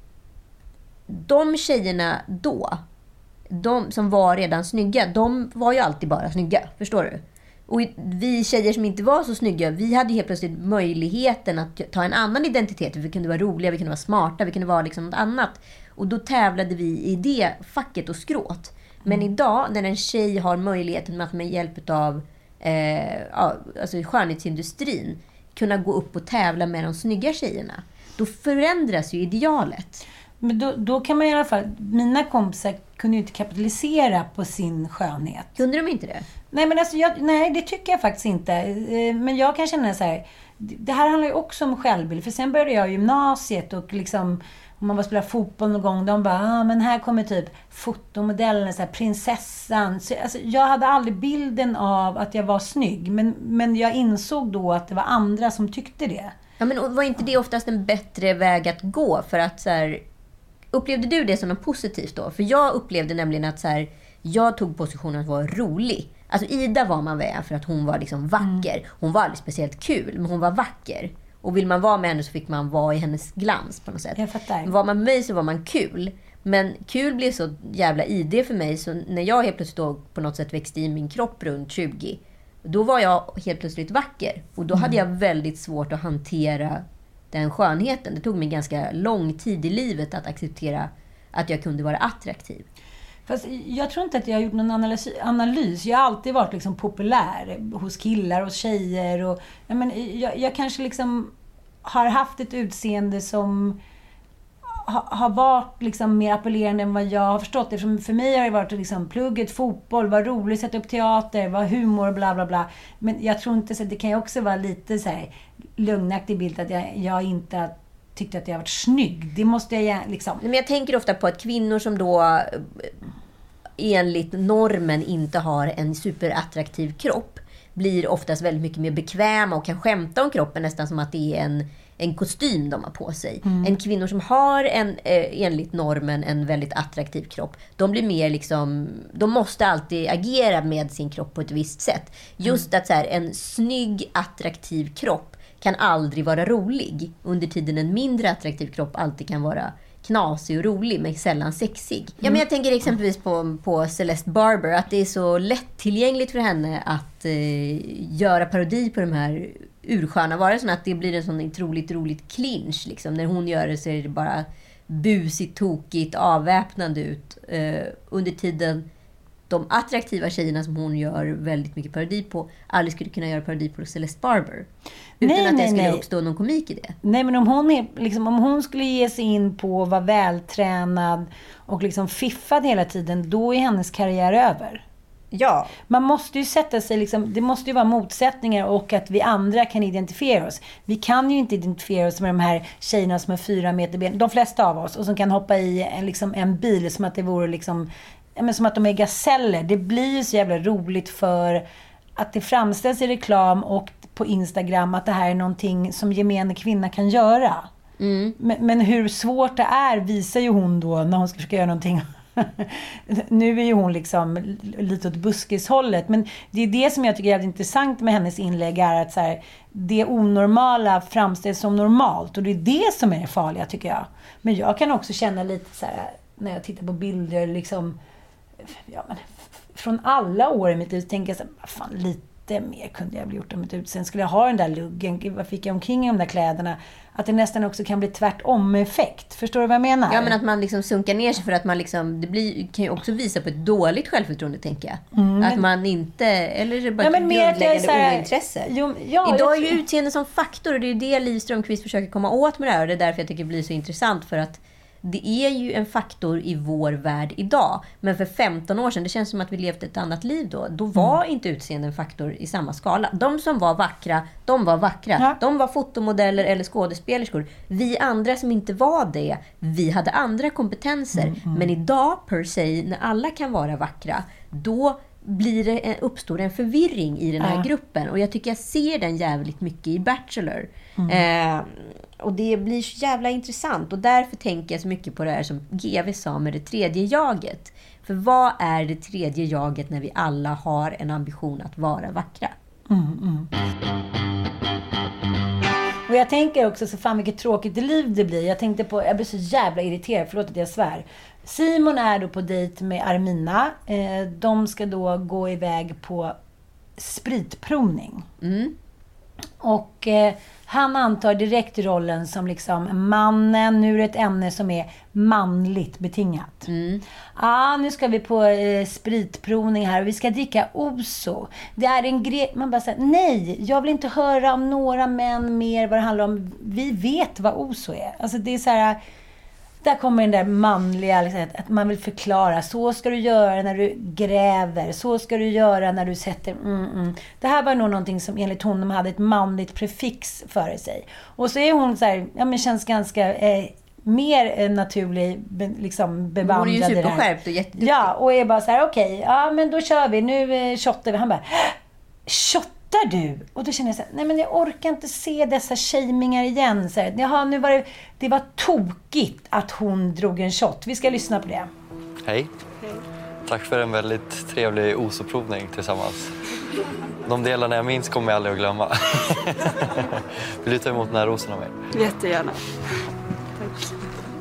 de tjejerna då, de som var redan snygga, de var ju alltid bara snygga, förstår du? Och vi tjejer som inte var så snygga, vi hade helt plötsligt möjligheten att ta en annan identitet. Vi kunde vara roliga, vi kunde vara smarta, vi kunde vara liksom något annat. Och då tävlade vi i det facket och skråt. Men idag, när en tjej har möjligheten att med hjälp av alltså skönhetsindustrin kunna gå upp och tävla med de snygga tjejerna, då förändras ju idealet. Men då kan man i alla fall... Mina kompisar kunde ju inte kapitalisera på sin skönhet. Kunde de inte det? Nej, men alltså nej, det tycker jag faktiskt inte. Men jag kan känna så här... Det här handlar ju också om självbild. För sen började jag i gymnasiet och liksom... Om man var spela fotboll någon gång, de bara, men här kommer typ fotomodellen, så här, prinsessan. Så, alltså, jag hade aldrig bilden av att jag var snygg. Men jag insåg då att det var andra som tyckte det. Ja, men var inte det oftast en bättre väg att gå? För att så här... Upplevde du det som något positivt då? För jag upplevde nämligen att så här, jag tog positionen att vara rolig. Alltså Ida var man med för att hon var liksom vacker. Hon var aldrig speciellt kul, men hon var vacker. Och vill man vara med henne så fick man vara i hennes glans på något sätt. Jag fattar. Var man med mig så var man kul. Men kul blev så jävla ID för mig. Så när jag helt plötsligt då på något sätt växte i min kropp runt 20. Då var jag helt plötsligt vacker. Och då hade jag väldigt svårt att hantera den skönheten. Det tog mig ganska lång tid i livet att acceptera att jag kunde vara attraktiv. Fast jag tror inte att jag har gjort någon analys. Jag har alltid varit liksom populär hos killar och tjejer. Och, jag kanske liksom har haft ett utseende som har varit liksom mer appellerande än vad jag har förstått. För mig har det varit liksom plugget, fotboll, var roligt, sätta upp teater, var humor, bla bla bla. Men jag tror inte så. Det kan ju också vara lite så här lugnaktig bild att jag inte tyckte att jag varit snygg. Det måste jag liksom... Men jag tänker ofta på att kvinnor som då enligt normen inte har en superattraktiv kropp blir oftast väldigt mycket mer bekväma och kan skämta om kroppen nästan som att det är en kostym de har på sig. En kvinnor som har enligt normen en väldigt attraktiv kropp, de blir mer liksom, de måste alltid agera med sin kropp på ett visst sätt. Just att så här, en snygg attraktiv kropp kan aldrig vara rolig. Under tiden en mindre attraktiv kropp alltid kan vara knasig och rolig, men sällan sexig. Ja, men jag tänker exempelvis på Celeste Barber, att det är så lättillgängligt för henne att göra parodi på de här ursköna varelserna, att det blir en sån otroligt roligt clinch. Liksom. När hon gör det så är det bara busigt, tokigt, avväpnande ut. Under tiden de attraktiva tjejerna som hon gör väldigt mycket parodi på aldrig skulle kunna göra parodi på Celeste Barber. Utan att det skulle uppstå någon komik i det. Nej, men om hon skulle ge sig in på att vara vältränad och liksom fiffad hela tiden, då är hennes karriär över. Ja. Man måste ju sätta sig liksom, det måste ju vara motsättningar och att vi andra kan identifiera oss. Vi kan ju inte identifiera oss med de här tjejerna som har 4 meter ben, de flesta av oss, och som kan hoppa i en bil som att det vore liksom, som att de är gaseller. Det blir ju så jävla roligt för att det framställs i reklam och på Instagram att det här är någonting som gemene kvinna kan göra. Men hur svårt det är visar ju hon då när hon ska försöka göra någonting. Nu är ju hon liksom lite åt buskishållet, men det är det som jag tycker är intressant med hennes inlägg, är att så här, det onormala framställs som normalt, och det är det som är det farliga, tycker jag. Men jag kan också känna lite så här, när jag tittar på bilder liksom, från alla år i mitt liv, tänker jag så här, fan, lite mer kunde jag bli gjort om mitt utseende. Skulle jag ha den där luggen, vad fick jag omkring i de där kläderna? Att det nästan också kan bli tvärtom-effekt. Förstår du vad jag menar? Ja, men att man liksom sunkar ner sig för att man liksom, kan ju också visa på ett dåligt självförtroende, tänker jag. Att man inte, eller är det bara ett grundläggande ointresse? Idag är ju utseende som faktor, och det är ju det Liv Strömquist försöker komma åt med det här, och det är därför jag tycker det blir så intressant, för att det är ju en faktor i vår värld idag. Men för 15 år sedan, det känns som att vi levde ett annat liv då. Då var inte utseende en faktor i samma skala. De som var vackra, de var vackra. Ja. De var fotomodeller eller skådespelerskor. Vi andra som inte var det, vi hade andra kompetenser. Men idag, per se, när alla kan vara vackra, då uppstår en förvirring i den här gruppen. Och jag tycker jag ser den jävligt mycket i Bachelor. Och det blir så jävla intressant. Och därför tänker jag så mycket på det här som GV sa med det tredje jaget. För vad är det tredje jaget när vi alla har en ambition att vara vackra? Och jag tänker också så fan vilket tråkigt liv det blir. Jag blir så jävla irriterad, förlåt att jag svär. Simon är då på dejt med Armina. De ska då gå iväg på spritprovning. Och han antar direkt rollen som liksom mannen. Nu är det ett ämne som är manligt betingat. Nu ska vi på spritprovning här och vi ska dricka Ouzo. Det är en grej. Man bara säger nej, jag vill inte höra om några män mer vad det handlar om. Vi vet vad Ouzo är. Alltså det är så här. Där kommer den där manliga, liksom, att man vill förklara. Så ska du göra när du gräver. Så ska du göra när du sätter... Det här var nog någonting som enligt honom hade ett manligt prefix före sig. Och så är hon så här, men känns ganska mer naturlig, liksom bevandrad. Hon är ju superskärpt och jätteduktig. Ja, och är bara så här, okej, men då kör vi. Nu shottar vi. Han bara, shottar du? Och då känner jag så här, nej men jag orkar inte se dessa shamingar igen. Så här, jaha, det var tokigt att hon drog en shot. Vi ska lyssna på det. Hej. Tack för en väldigt trevlig Ouzo-provning tillsammans. De delarna jag minns kommer jag aldrig att glömma. Vill du ta emot den här rosen av mig? Jättegärna. Tack.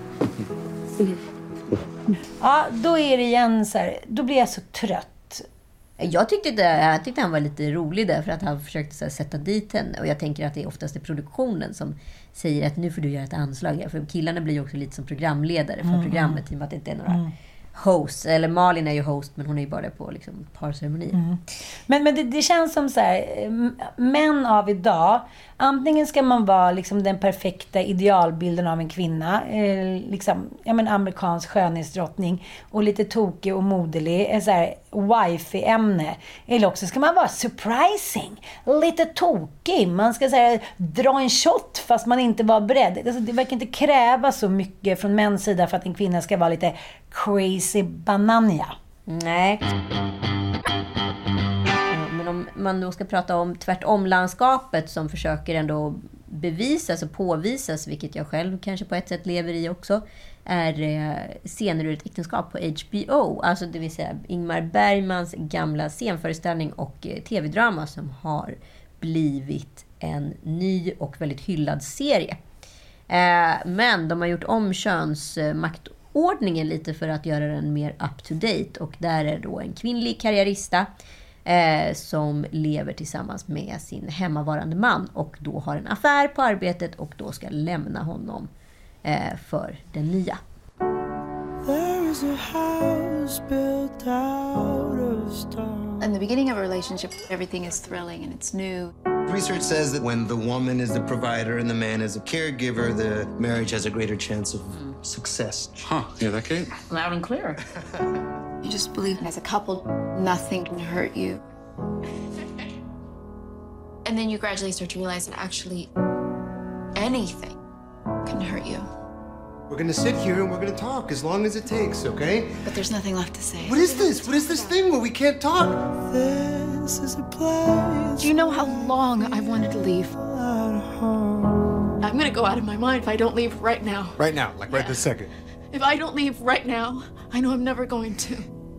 Ja, då är det igen så här, då blir jag så trött. Jag tyckte han var lite rolig där, för att han försökte så här, sätta dit henne. Och jag tänker att det är oftast är produktionen som säger att nu får du göra ett anslag. För killarna blir ju också lite som programledare för programmet, i och med att det inte är några host. Eller Malin är ju host, men hon är ju bara på liksom, parceremoni. Men det känns som så här, män av idag, antingen ska man vara liksom den perfekta idealbilden av en kvinna, liksom, amerikansk skönhetsdrottning och lite tokig och modelig, så här wifi-ämne, eller också ska man vara surprising, lite tokig, man ska så här, dra en shot fast man inte var beredd. Alltså, det verkar inte kräva så mycket från mäns sida för att en kvinna ska vara lite crazy banania. Nej. Men om man då ska prata om tvärtom-landskapet som försöker ändå bevisas och påvisas, vilket jag själv kanske på ett sätt lever i också, är scener ur ett äktenskap på HBO. Alltså det vill säga Ingmar Bergmans gamla scenföreställning och tv-drama som har blivit en ny och väldigt hyllad serie. Men de har gjort om könsmaktordningen lite för att göra den mer up-to-date. Och där är då en kvinnlig karriärista som lever tillsammans med sin hemmavarande man och då har en affär på arbetet och då ska lämna honom för den nya. In the beginning of a relationship, everything is thrilling and it's new. Research says that when the woman is the provider and the man is a caregiver, the marriage has a greater chance of success. Huh, yeah, that Kate? Loud and clear. You just believe as a couple, nothing can hurt you. And then you gradually start to realize that actually anything can hurt you. We're gonna sit here and we're gonna talk as long as it takes, okay? But there's nothing left to say. What is this? What is this thing where we can't talk? This is a place. Do you know how long I've wanted to leave? I'm gonna go out of my mind if I don't leave right now. Right now, like right this second. If I don't leave right now, I know I'm never going to.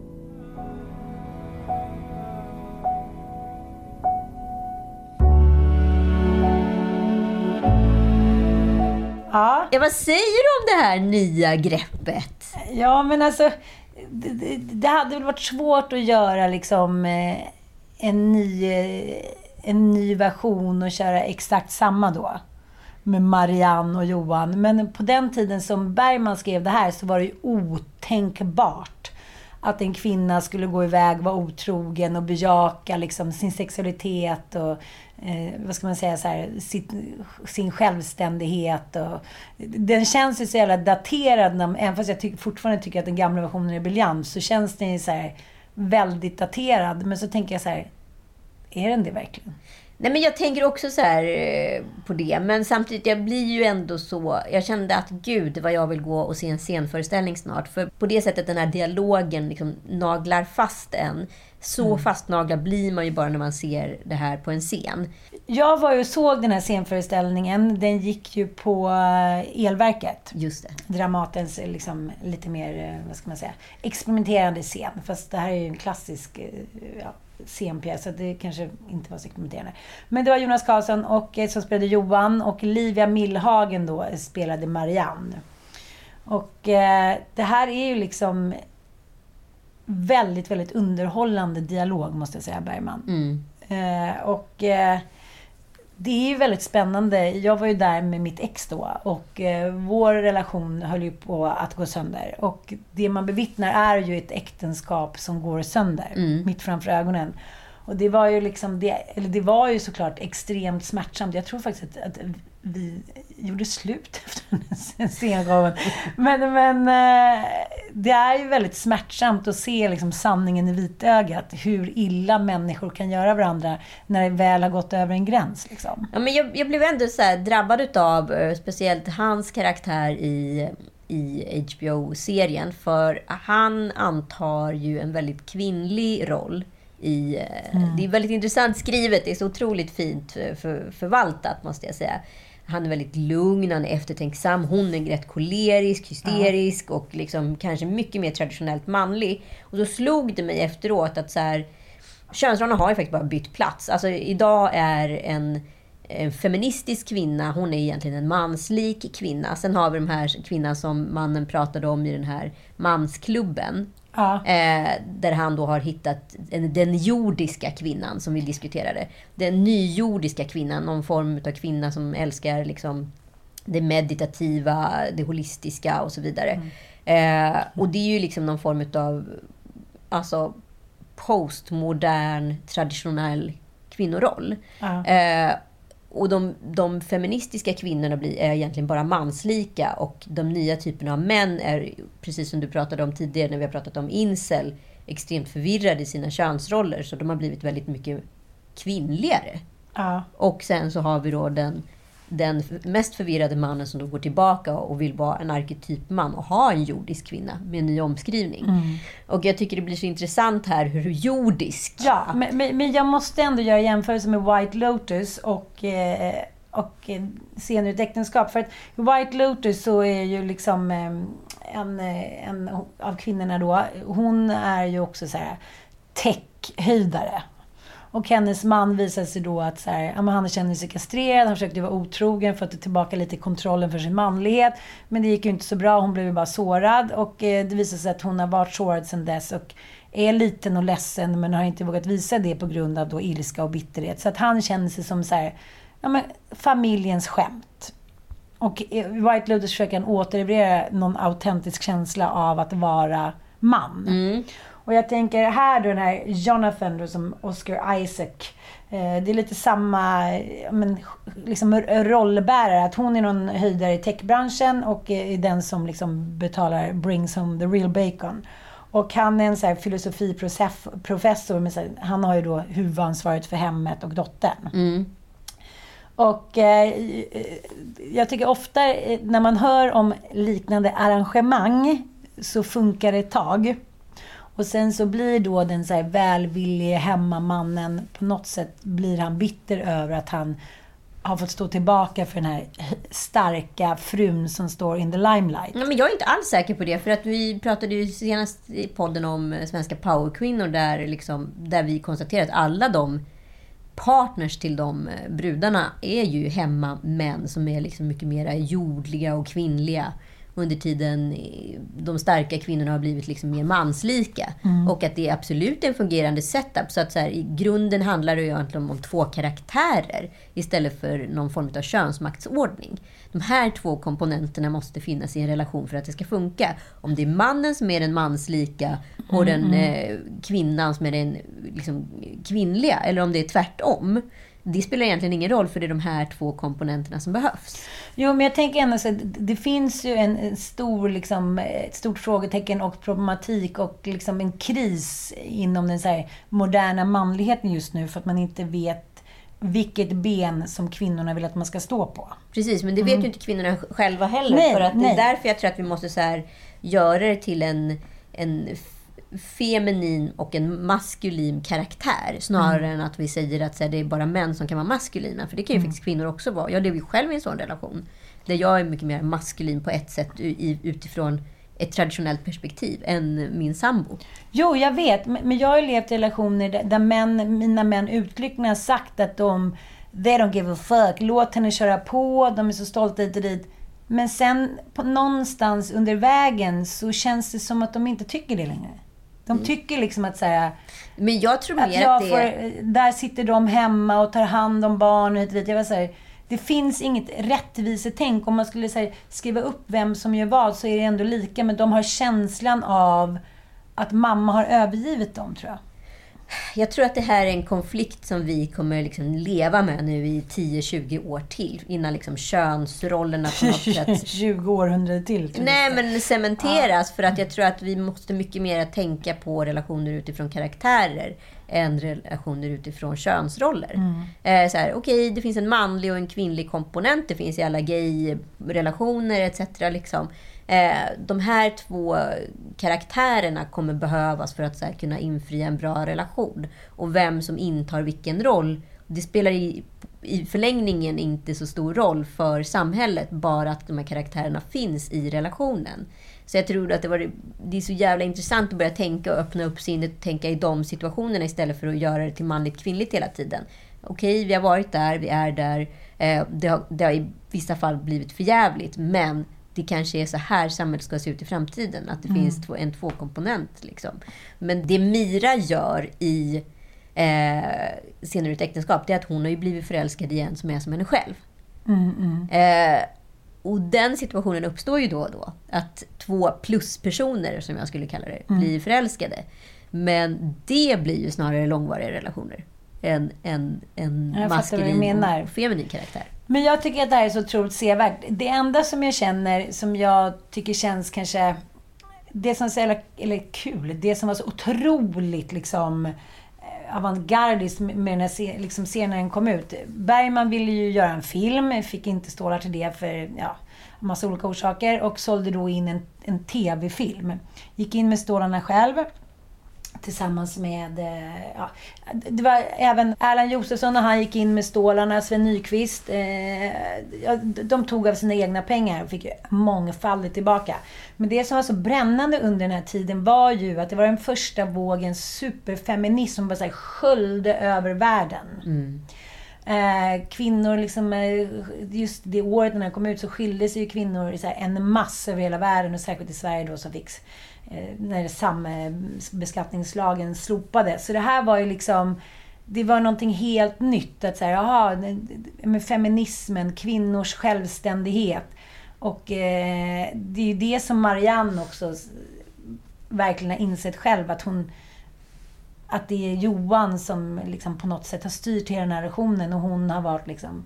Ja. Vad säger du om det här nya greppet? Ja, men alltså det hade väl varit svårt att göra liksom en ny version och köra exakt samma då med Marianne och Johan. Men på den tiden som Bergman skrev det här så var det ju otänkbart att en kvinna skulle gå iväg, vara otrogen och bejaka liksom sin sexualitet och vad ska man säga så här, sin självständighet. Och den känns ju så jävla daterad, även fast jag fortfarande tycker att den gamla versionen är briljant, så känns den ju så här väldigt daterad. Men så tänker jag så här, är den det verkligen? Nej, men jag tänker också så här på det. Men samtidigt, jag blir ju ändå så... Jag kände att gud vad jag vill gå och se en scenföreställning snart. För på det sättet den här dialogen liksom naglar fast en. Så fastnaglar blir man ju bara när man ser det här på en scen. Jag var ju och såg den här scenföreställningen. Den gick ju på Elverket. Just det. Dramatens liksom lite mer, vad ska man säga, experimenterande scen. Fast det här är ju en klassisk scenpjäs, så det kanske inte var så experimenterande. Men det var Jonas Karlsson och som spelade Johan, och Livia Millhagen då spelade Marianne. Och det här är ju liksom väldigt, väldigt underhållande dialog, måste jag säga, Bergman. Det är ju väldigt spännande. Jag var ju där med mitt ex då, och vår relation höll ju på att gå sönder. Och det man bevittnar är ju ett äktenskap som går sönder mitt framför ögonen. Och det var ju liksom det var ju såklart extremt smärtsamt. Jag tror faktiskt att vi gjorde slut efter den scengången. Men det är ju väldigt smärtsamt att se liksom sanningen i vitögat. Hur illa människor kan göra varandra när det väl har gått över en gräns. Liksom. Ja, men jag blev ändå så här drabbad av speciellt hans karaktär i HBO-serien. För han antar ju en väldigt kvinnlig roll. Det är väldigt intressant skrivet. Det är så otroligt fint förvaltat, måste jag säga. Han är väldigt lugn, han är eftertänksam. Hon är rätt kolerisk, hysterisk och liksom kanske mycket mer traditionellt manlig. Och så slog det mig efteråt att så här, könsrollerna har ju faktiskt bara bytt plats. Alltså idag är en feministisk kvinna, hon är egentligen en manslik kvinna. Sen har vi de här kvinnan som mannen pratade om i den här mansklubben. Där han då har hittat den jordiska kvinnan som vi diskuterade. Den nyordiska kvinnan, någon form av kvinna som älskar liksom det meditativa, det holistiska och så vidare. Och det är ju liksom någon form av alltså postmodern traditionell kvinnoroll. Och de feministiska kvinnorna är egentligen bara manslika, och de nya typerna av män är, precis som du pratade om tidigare när vi har pratat om incel, extremt förvirrade i sina könsroller, så de har blivit väldigt mycket kvinnligare. Och sen så har vi då den mest förvirrade mannen som då går tillbaka och vill vara en arketypman och ha en jordisk kvinna med en ny omskrivning. Och jag tycker det blir så intressant här hur jordisk... Ja, men jag måste ändå göra jämförelse med White Lotus och Scener i ett äktenskap. För att i White Lotus så är ju liksom en av kvinnorna då, hon är ju också så här tech-höjdare. Och hennes man visar sig då att så här, han känner sig kastrerad, han försökte vara otrogen för att ta tillbaka lite kontrollen för sin manlighet. Men det gick ju inte så bra, hon blev ju bara sårad. Och det visar sig att hon har varit sårad sedan dess och är liten och ledsen, men har inte vågat visa det på grund av då ilska och bitterhet. Så att han känner sig som så här, familjens skämt. Och i White Lotus försöker han återleverera någon autentisk känsla av att vara man. Och jag tänker här då den här Jonathan då, som Oscar Isaac. Det är lite samma liksom rollbärare. Att hon är någon höjdare i techbranschen och är den som liksom brings home the real bacon. Och han är en så här filosofiprofessor. Men så här, han har ju då huvudansvaret för hemmet och dottern. Och jag tycker ofta när man hör om liknande arrangemang så funkar det ett tag. Och sen så blir då den så här välvillige hemmamannen, på något sätt blir han bitter över att han har fått stå tillbaka för den här starka frun som står in the limelight. Ja, men jag är inte alls säker på det, för att vi pratade ju senast i podden om svenska powerkvinnor där vi konstaterar att alla de partners till de brudarna är ju hemmamän som är liksom mycket mer jordliga och kvinnliga. Under tiden de starka kvinnorna har blivit liksom mer manslika. Och att det är absolut en fungerande setup. Så att så här, i grunden handlar det ju egentligen om 2 karaktärer istället för någon form av könsmaktsordning. De här 2 komponenterna måste finnas i en relation för att det ska funka. Om det är mannen som är den manslika och den kvinnan som är den liksom kvinnliga, eller om det är tvärtom. Det spelar egentligen ingen roll, för det är de här 2 komponenterna som behövs. Jo, men jag tänker ändå så att det finns ju en stor, liksom, ett stort frågetecken och problematik och liksom en kris inom den så här moderna manligheten just nu, för att man inte vet vilket ben som kvinnorna vill att man ska stå på. Precis, men det vet ju inte kvinnorna själva heller. Det är därför jag tror att vi måste så här göra det till en feminin och en maskulin karaktär snarare än att vi säger att så här, det är bara män som kan vara maskulina, för det kan ju faktiskt kvinnor också vara. Jag lever ju själv i en sån relation där jag är mycket mer maskulin på ett sätt utifrån ett traditionellt perspektiv än min sambo. Jo, jag vet, men jag har ju levt i relationer där mina män uttryckligen har sagt att they don't give a fuck, låt henne köra på, de är så stolta hit och dit. Men sen någonstans under vägen så känns det som att de inte tycker det längre. De tycker liksom att säga, men jag tror mer att där sitter de hemma och tar hand om barn och hit och dit. Jag vill säga, det finns inget rättvisetänk. Om man skulle skriva upp vem som gör vad, så är det ändå lika. Men de har känslan av att mamma har övergivit dem, tror jag. Jag tror att det här är en konflikt som vi kommer liksom leva med nu i 10-20 år till. Innan liksom könsrollerna på något sätt... 20 århundraden till. Nej, men cementeras. För att jag tror att vi måste mycket mer tänka på relationer utifrån karaktärer än relationer utifrån könsroller. Okej, det finns en manlig och en kvinnlig komponent. Det finns i alla gay-relationer etc. liksom. De här 2 karaktärerna kommer behövas för att så här, kunna infria en bra relation. Och vem som intar vilken roll, det spelar i förlängningen inte så stor roll för samhället, bara att de här karaktärerna finns i relationen. Så jag tror att det är så jävla intressant att börja tänka och öppna upp sinnet och tänka i de situationerna istället för att göra det till manligt kvinnligt hela tiden. Okej, vi har varit där, vi är där. Det har i vissa fall blivit förjävligt, men det kanske är så här samhället ska se ut i framtiden. Att det finns en 2-komponent. Liksom. Men det Mira gör i senare ut äktenskap, det är att hon har ju blivit förälskad i en som är som henne själv. Och den situationen uppstår ju då och då. Att 2 pluspersoner, som jag skulle kalla det, blir förälskade. Men det blir ju snarare långvariga relationer än en maskulin och feminin karaktär. Men jag tycker att det här är så otroligt sevärt. Det enda som jag känner, som jag tycker känns kanske, det som är eller kul, det som var så otroligt liksom avantgardiskt med den här liksom scenen när den kom ut. Bergman ville ju göra en film, fick inte stålar till det för massa olika orsaker, och sålde då in en tv-film. Gick in med stålarna själv tillsammans med det var även Erland Josefsson när han gick in med stålarna, Sven Nykvist, de tog av sina egna pengar och fick mångfaldigt tillbaka. Men det som var så brännande under den här tiden var ju att det var den första vågen superfeminism som bara så här sköljde över världen. Kvinnor liksom, just det året när den kom ut så skilde sig ju kvinnor i så här en massa över hela världen, och särskilt i Sverige då, som fick när sambeskattningslagen slopades. Så det här var ju liksom, det var någonting helt nytt att säga, med feminismen, kvinnors självständighet, och det är ju det som Marianne också verkligen har insett själv att det är Johan som liksom på något sätt har styrt hela den här relationen och hon har varit liksom,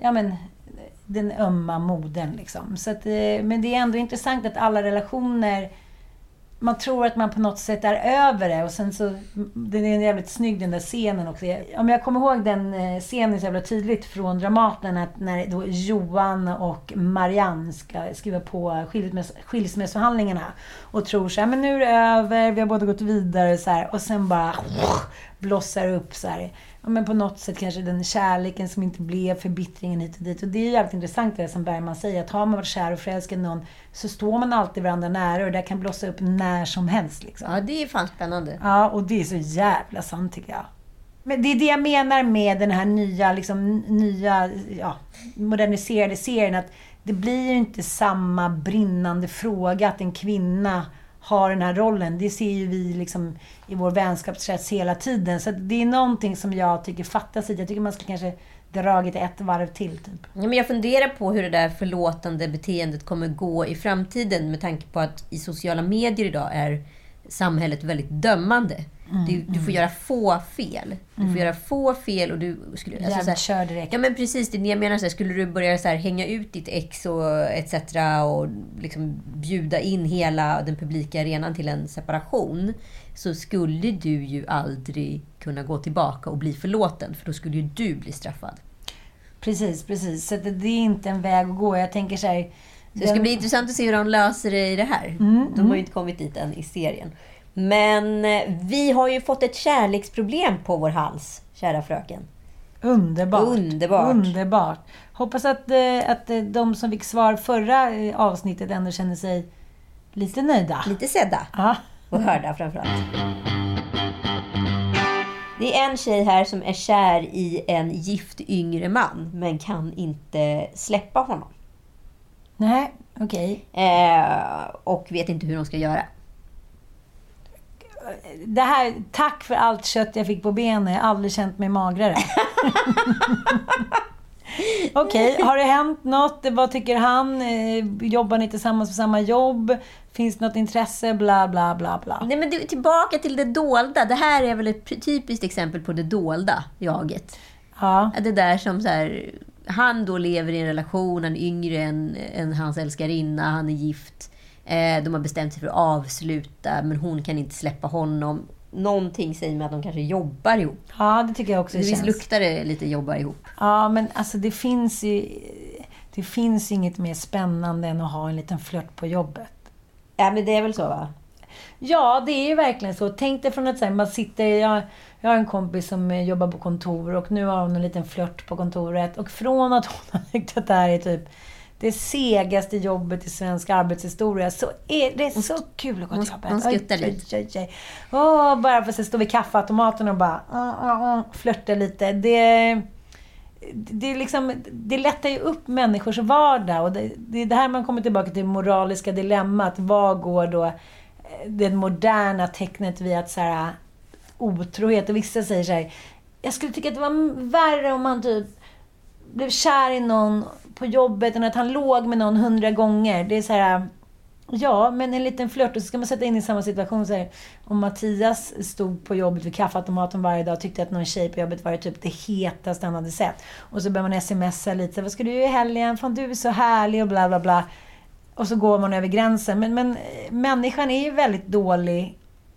den ömma modern liksom. Så att, men det är ändå intressant att alla relationer, man tror att man på något sätt är över det, och sen så, den är jävligt snygg den där scenen också. Om jag kommer ihåg den scenen så jävla tydligt från Dramaten, att när då Johan och Marianne ska skriva på skilsmässoförhandlingarna och tror så här, men nu är det över, vi har båda gått vidare så här, och sen bara blossar upp så här. Ja, men på något sätt kanske den kärleken som inte blev, förbittringen hit och dit. Och det är jävligt intressant det som Bergman säger, att har man varit kär och förälskad någon så står man alltid varandra nära, och det kan blossa upp när som helst liksom. Ja, det är fan spännande. Ja, och det är så jävla sant tycker jag. Men det är det jag menar med den här nya moderniserade serien, att det blir ju inte samma brinnande fråga att en kvinna har den här rollen. Det ser ju vi liksom i vår vänskapskrets hela tiden. Så det är någonting som jag tycker fattas i. Jag tycker man ska kanske dragit ett varv till. Typ. Ja, men jag funderar på hur det där förlåtande beteendet kommer gå i framtiden, med tanke på att i sociala medier idag är samhället väldigt dömande. Du får göra få fel. Du får göra få fel och du skulle... Alltså, kör direkt. Ja, men precis. Det jag menar, så här, skulle du börja så här, hänga ut ditt ex och etc. och liksom bjuda in hela den publika arenan till en separation, så skulle du ju aldrig kunna gå tillbaka och bli förlåten, för då skulle ju du bli straffad. Precis. Så det är inte en väg att gå. Jag tänker så här... Så det ska bli intressant att se hur de löser det i det här. De har ju inte kommit dit än i serien. Men vi har ju fått ett kärleksproblem på vår hals, kära fröken. Underbart. Hoppas att de som fick svar förra avsnittet ändå känner sig lite nöjda. Lite sedda. Ja. Och hörda framförallt. Det är en tjej här som är kär i en gift yngre man, men kan inte släppa honom. Nej, okej. Och vet inte hur de ska göra. Det här, tack för allt kött jag fick på benen. Jag har aldrig känt mig magrare. Okej, har det hänt något? Vad tycker han? Jobbar ni tillsammans på samma jobb? Finns det något intresse? Bla, bla, bla, bla. Nej, men tillbaka till det dolda. Det här är väl ett typiskt exempel på det dolda jaget. Ja. Det där som så här, han då lever i en relation, han är yngre än hans älskarinna, han är gift. De har bestämt sig för att avsluta, men hon kan inte släppa honom. Någonting säger mig att de kanske jobbar ihop. Ja, det tycker jag också. Visst luktar det lite jobbar ihop. Ja, men alltså det finns inget mer spännande än att ha en liten flört på jobbet. Ja, men det är väl så, va? Ja, det är ju verkligen så. Tänk dig från att man sitter... Jag har en kompis som jobbar på kontor, och nu har hon en liten flört på kontoret. Och från att hon har tyckt att det här är typ det segaste jobbet i svensk arbetshistoria, så är det så kul att gå till jobbet. Hon skuttar lite. Bara för att stå vid kaffeautomaten och bara flörta lite. Det är liksom, det lättar ju upp människors vardag, och det är det här man kommer tillbaka till, moraliska dilemmat. Vad går då det moderna tecknet vid att så här, otrohet, och vissa säger så här, jag skulle tycka att det var värre om man typ blev kär i någon på jobbet än att han låg med någon 100 gånger. Det är så här, ja, men en liten flört, och så ska man sätta in i samma situation så här, om Mattias stod på jobbet vid kaffeautomaten varje dag och tyckte att någon tjej på jobbet var typ det hetaste han hade sett, och så börjar man smsa lite, vad ska du göra i helgen? Fan, du är så härlig och bla bla bla, och så går man över gränsen. Men människan är ju väldigt dålig,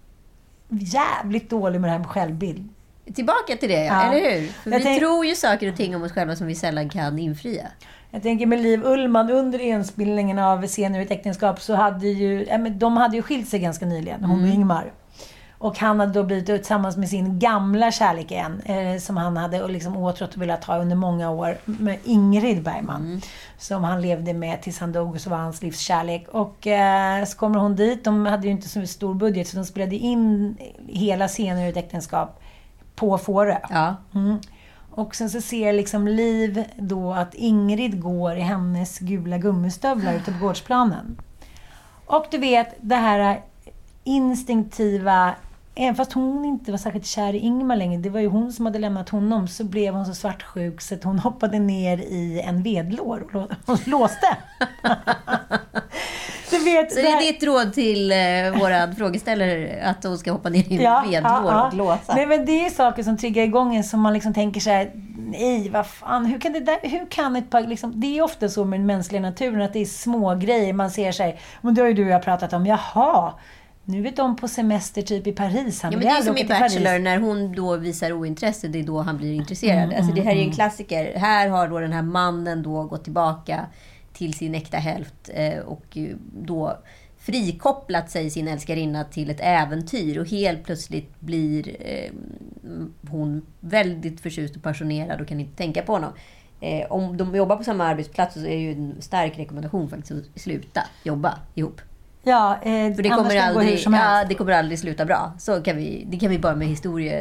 jävligt dålig med det här med självbild. Tillbaka till det, ja. Eller hur? För vi tror ju saker och ting om oss själva som vi sällan kan infria. Jag tänker med Liv Ullmann, under inspelningen av Scener ur ett äktenskap, så hade ju, de hade ju skilt sig ganska nyligen, hon och Ingmar. Och han hade då blivit tillsammans med sin gamla kärlek igen, som han hade liksom åtrått och velat ha under många år, med Ingrid Bergman. Som han levde med tills han dog, och så var hans livs kärlek. Och så kommer hon dit, de hade ju inte så stor budget, så de spelade in hela Scener ur ett äktenskap på Fårö. Ja. Och sen så ser liksom Liv då att Ingrid går i hennes gula gummistövlar ute på gårdsplanen. Och du vet, det här instinktiva, även fast hon inte var särskilt kär i Ingmar längre, det var ju hon som hade lämnat honom, så blev hon så svartsjuk så att hon hoppade ner i en vedlår och låste. Du vet, så det är ditt råd till våra frågeställare att hon ska hoppa ner i vedvår och låsa. Nej, men det är saker som triggar igång en som man liksom tänker så här: nej, vad fan, hur kan ett par liksom, det är ofta så med den mänskliga naturen att det är små grejer man ser sig. Men då har ju du och jag pratat om, jaha, nu vet de på semester typ i Paris. Ja, men det är som i Bachelor, när hon då visar ointresse, det är då han blir intresserad. Alltså det här är ju en klassiker. Här har då den här mannen då gått tillbaka till sin äkta hälft och då frikopplat sig sin älskarinna till ett äventyr, och helt plötsligt blir hon väldigt förtjust och passionerad och kan inte tänka på honom. Om de jobbar på samma arbetsplats så är det ju en stark rekommendation faktiskt att sluta jobba ihop. Ja, för det kommer aldrig sluta bra. Så det kan vi bara med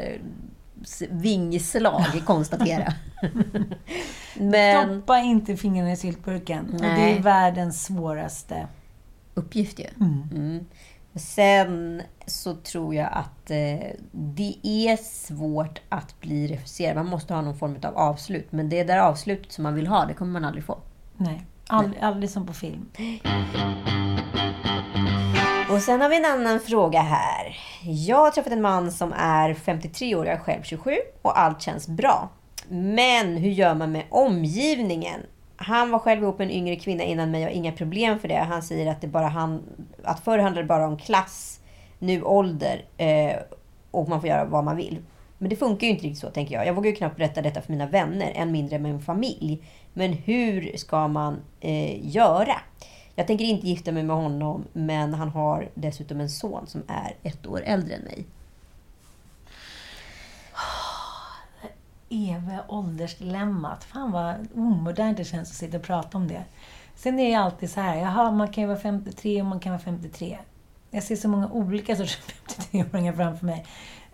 vingslag konstatera. Men stoppa inte fingrarna i syltburken. Och det är världens svåraste uppgift ju. Sen så tror jag att det är svårt att bli refuserad. Man måste ha någon form av avslut. Men det där avslutet som man vill ha, det kommer man aldrig få. Nej, aldrig som på film. Och sen har vi en annan fråga här. Jag har träffat en man som är 53 år, jag är själv 27 och allt känns bra. Men hur gör man med omgivningen? Han var själv ihop med en yngre kvinna innan mig och inga problem för det. Han säger att att förr handlade det bara om klass, nu ålder och man får göra vad man vill. Men det funkar ju inte riktigt så, tänker jag. Jag vågar ju knappt berätta detta för mina vänner, än mindre med en familj. Men hur ska man göra? Jag tänker inte gifta mig med honom, men han har dessutom en son som är 1 år äldre än mig. Eviga åldersdilemmat. Fan vad omodernt det känns att sitta och prata om det. Sen är det alltid så här, jaha, man kan ju vara 53 och man kan vara 53. Jag ser så många olika sorters 53-åringar framför mig.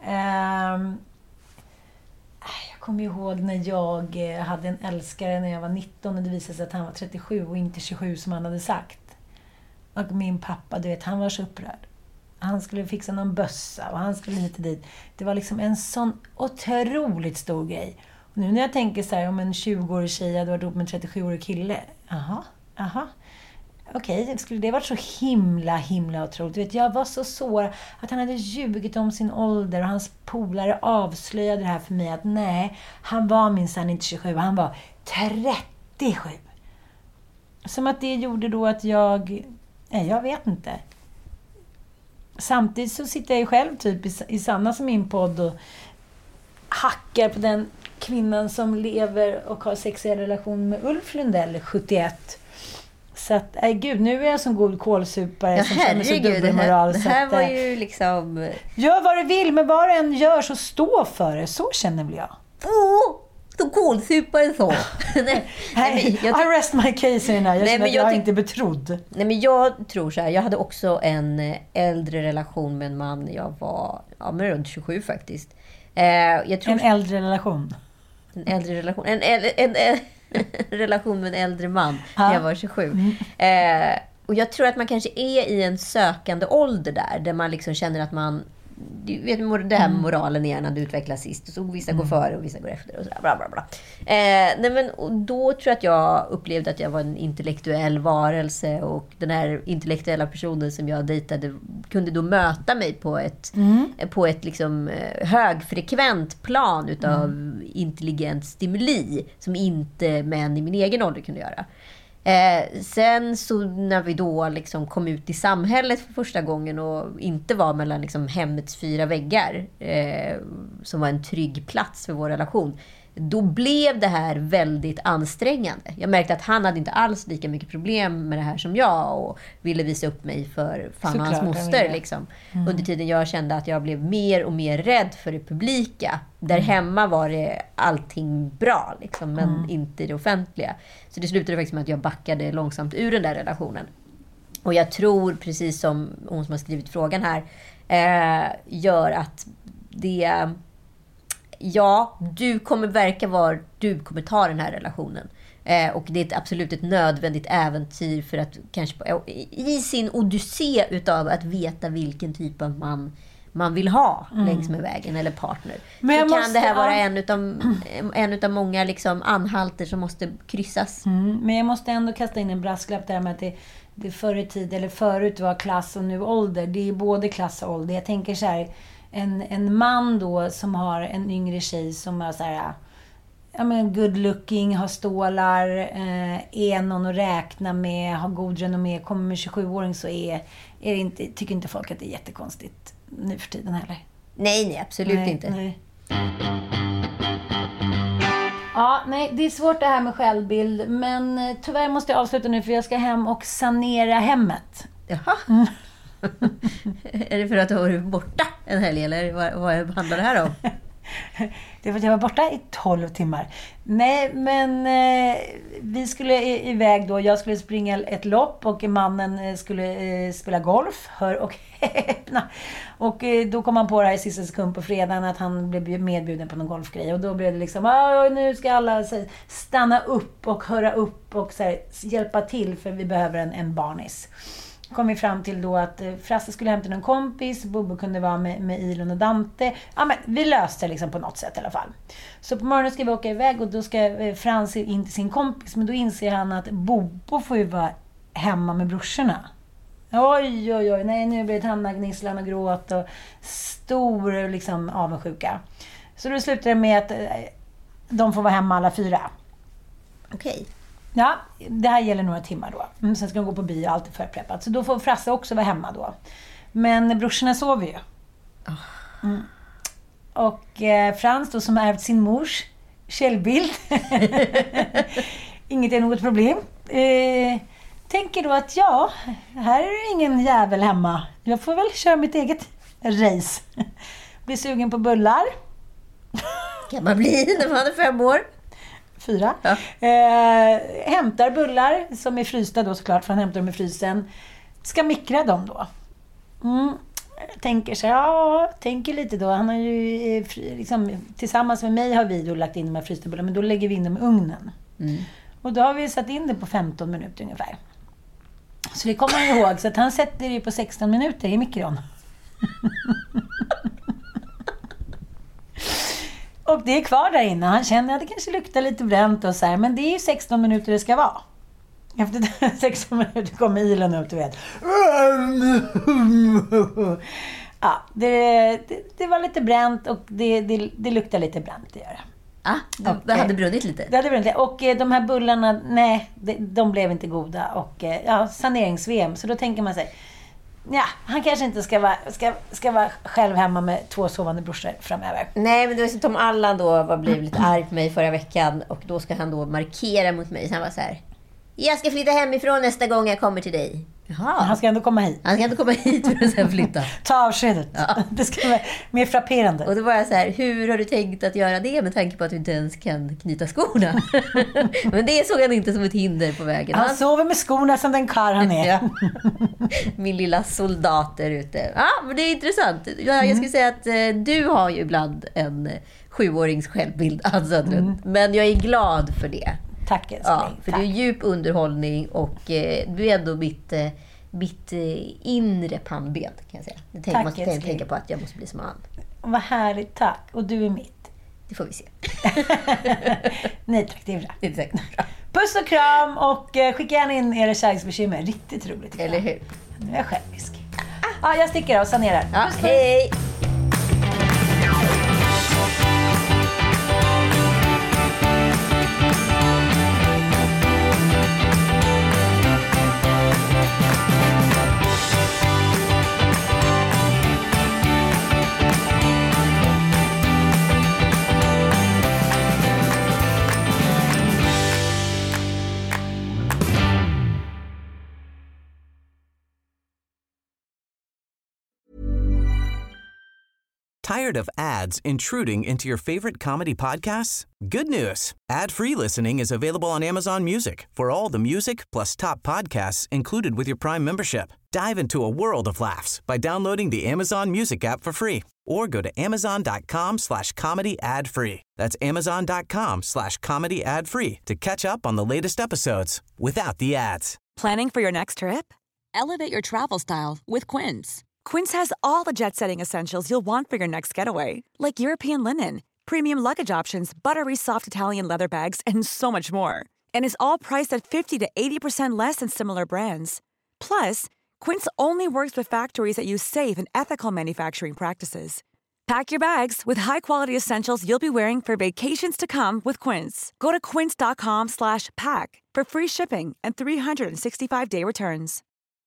Jag kommer ihåg när jag hade en älskare när jag var 19 och det visade sig att han var 37 och inte 27 som han hade sagt. Och min pappa, du vet, han var så upprörd. Han skulle fixa någon bössa och han skulle hit och dit. Det var liksom en sån otroligt stor grej. Och nu när jag tänker så här, om en 20-årig tjej hade varit ihop med en 37-årig kille. Aha. Okej, skulle det varit så himla otroligt. Du vet, jag var så sårad att han hade ljugit om sin ålder och hans polare avslöjade det här för mig att nej, han var minsann inte 27, han var 37. Som att det gjorde då att jag vet inte. Samtidigt så sitter jag ju själv typ i Sanna som min podd och hackar på den kvinnan som lever och har sexuell relation med Ulf Lundell 71. Så att, gud, nu är jag som god kålsupare som känner sig dubbelmoral. Det här var ju liksom... Gör vad du vill, men vad du än gör så stå för det. Så känner väl jag. Så kålsupare så. I rest my case in här. Jag känner att jag inte betrodd. Nej, men jag tror så här. Jag hade också en äldre relation med en man när jag var runt 27 faktiskt. Jag tror en äldre relation? En äldre relation. En relation med en äldre man när jag var 27. Och jag tror att man kanske är i en sökande ålder där man liksom känner att man, du vet, det här moralen igen när du utvecklas sist, så vissa går före och vissa går efter och sådär, bla bla bla. Nej, men och då tror jag att jag upplevde att jag var en intellektuell varelse, och den här intellektuella personen som jag dejtade kunde då möta mig på ett liksom högfrekvent plan utav intelligent stimuli som inte män i min egen ålder kunde göra. Sen så när vi då liksom kom ut i samhället för första gången och inte var mellan liksom hemmets 4 väggar som var en trygg plats för vår relation, då blev det här väldigt ansträngande. Jag märkte att han hade inte alls lika mycket problem med det här som jag och ville visa upp mig för fan och hans moster. Liksom. Under tiden jag kände att jag blev mer och mer rädd för det publika. Där hemma var det allting bra, liksom, men inte det offentliga. Så det slutade faktiskt med att jag backade långsamt ur den där relationen. Och jag tror, precis som hon som har skrivit frågan här, gör att det... Ja, du kommer verka var du kommer ta den här relationen. Och det är absolut ett nödvändigt äventyr för att kanske i sin odyssé utav att veta vilken typ av man vill ha längs med vägen eller partner. Men så kan det här vara en utav många liksom anhalter som måste kryssas. Men jag måste ändå kasta in en brasklapp där med att det förut var klass och nu ålder. Det är både klass och ålder. Jag tänker så här, en man då som har en yngre tjej som är så här, good looking, har stålar, är någon att räkna med, har god renommé, kommer med 27-åring, så tycker inte folk att det är jättekonstigt nu för tiden heller. Nej, absolut inte. Nej. Ja, nej, det är svårt det här med självbild, men tyvärr måste jag avsluta nu för jag ska hem och sanera hemmet. Jaha. Är det för att du har varit borta en helg eller vad handlar det här om? Det är för att jag var borta i 12 timmar. Nej, men vi skulle iväg då. Jag skulle springa ett lopp och mannen skulle spela golf. Hör och häpna. Och då kom han på det här i sista sekund på fredagen att han blev medbjuden på någon golfgrej. Och då blev det liksom, nu ska alla stanna upp och höra upp och så här, hjälpa till för vi behöver en barnis. Kom vi fram till då att Frasse skulle hämta en kompis, Bobo kunde vara med Ilon och Dante. Ja, men vi löste det liksom på något sätt i alla fall. Så på morgonen ska vi åka iväg och då ska Frans in till sin kompis. Men då inser han att Bobo får ju vara hemma med brorsorna. Oj, nej, nu blir det tandagnisslan och gråt och stor liksom avundsjuka. Så då slutar det med att de får vara hemma alla 4. Okej. Ja, det här gäller några timmar då. Sen ska de gå på bio, allt är förpreppat. Så då får Frasse också vara hemma då. Men brorsorna sover ju. Och Frans då som har ärvt sin mors källbild. Inget är något problem. Tänker då att här är det ingen jävel hemma. Jag får väl köra mitt eget race. Blir sugen på bullar. Kan man bli när man är 5 år? 4. Ja. Hämtar bullar som är frysta då såklart, för han hämtar dem i frysen. Ska mikra dem då. Tänker så tänker lite då. Han har ju liksom, tillsammans med mig har vi då lagt in de här frysta bullarna, men då lägger vi in dem i ugnen. Och då har vi satt in det på 15 minuter ungefär. Så det kommer han ihåg, så att han sätter det på 16 minuter i mikron. Och det är kvar där inne. Han känner att det kanske luktar lite bränt och så här. Men det är ju 16 minuter det ska vara. Efter 16 minuter kommer Ilon upp, du vet. Ja, det var lite bränt och det luktar lite bränt, det gör det. Det hade brunnit lite. Det hade brunnit lite. Och de här bullarna, nej, de blev inte goda. Och saneringsvem. Så då tänker man sig, han kanske inte ska vara själv hemma med 2 sovande brorsor framöver. Nej, men det var så Tom Allan då blev lite arg på mig förra veckan. Och då ska han då markera mot mig. Så han var så här: jag ska flytta hemifrån nästa gång jag kommer till dig. Jaha. Han ska ändå komma hit. Han ska ändå komma hit för att sen flytta. Ta avskedet. Ja. Det ska vara mer frapperande. Och då var jag så här: hur har du tänkt att göra det med tanke på att du inte ens kan knyta skorna? Men det såg han inte som ett hinder på vägen. Han sover med skorna som den karl han är. Ja. Min lilla soldat där ute. Ja, men det är intressant. Jag skulle säga att du har ju ibland en 7-årings självbild, alltså, men jag är glad för det. Tack, för det är djup underhållning och du är ändå mitt inre pannben, kan jag säga. Jag måste tänka på att jag måste bli som han. Vad härligt, tack. Och du är mitt. Det får vi se. Nej tack, det är bra. Det är säkert bra. Puss och kram och skicka gärna in era kärleksbekymmer. Riktigt roligt. Eller hur? Nu är jag självisk. Jag sticker och sanerar. Puss, hej! Tired of ads intruding into your favorite comedy podcasts? Good news. Ad-free listening is available on Amazon Music for all the music plus top podcasts included with your Prime membership. Dive into a world of laughs by downloading the Amazon Music app for free or go to amazon.com/comedy ad-free. That's amazon.com/comedy ad-free to catch up on the latest episodes without the ads. Planning for your next trip? Elevate your travel style with Quince. Quince has all the jet-setting essentials you'll want for your next getaway, like European linen, premium luggage options, buttery soft Italian leather bags, and so much more. And is all priced at 50 to 80% less than similar brands. Plus, Quince only works with factories that use safe and ethical manufacturing practices. Pack your bags with high-quality essentials you'll be wearing for vacations to come with Quince. Go to quince.com/pack for free shipping and 365-day returns.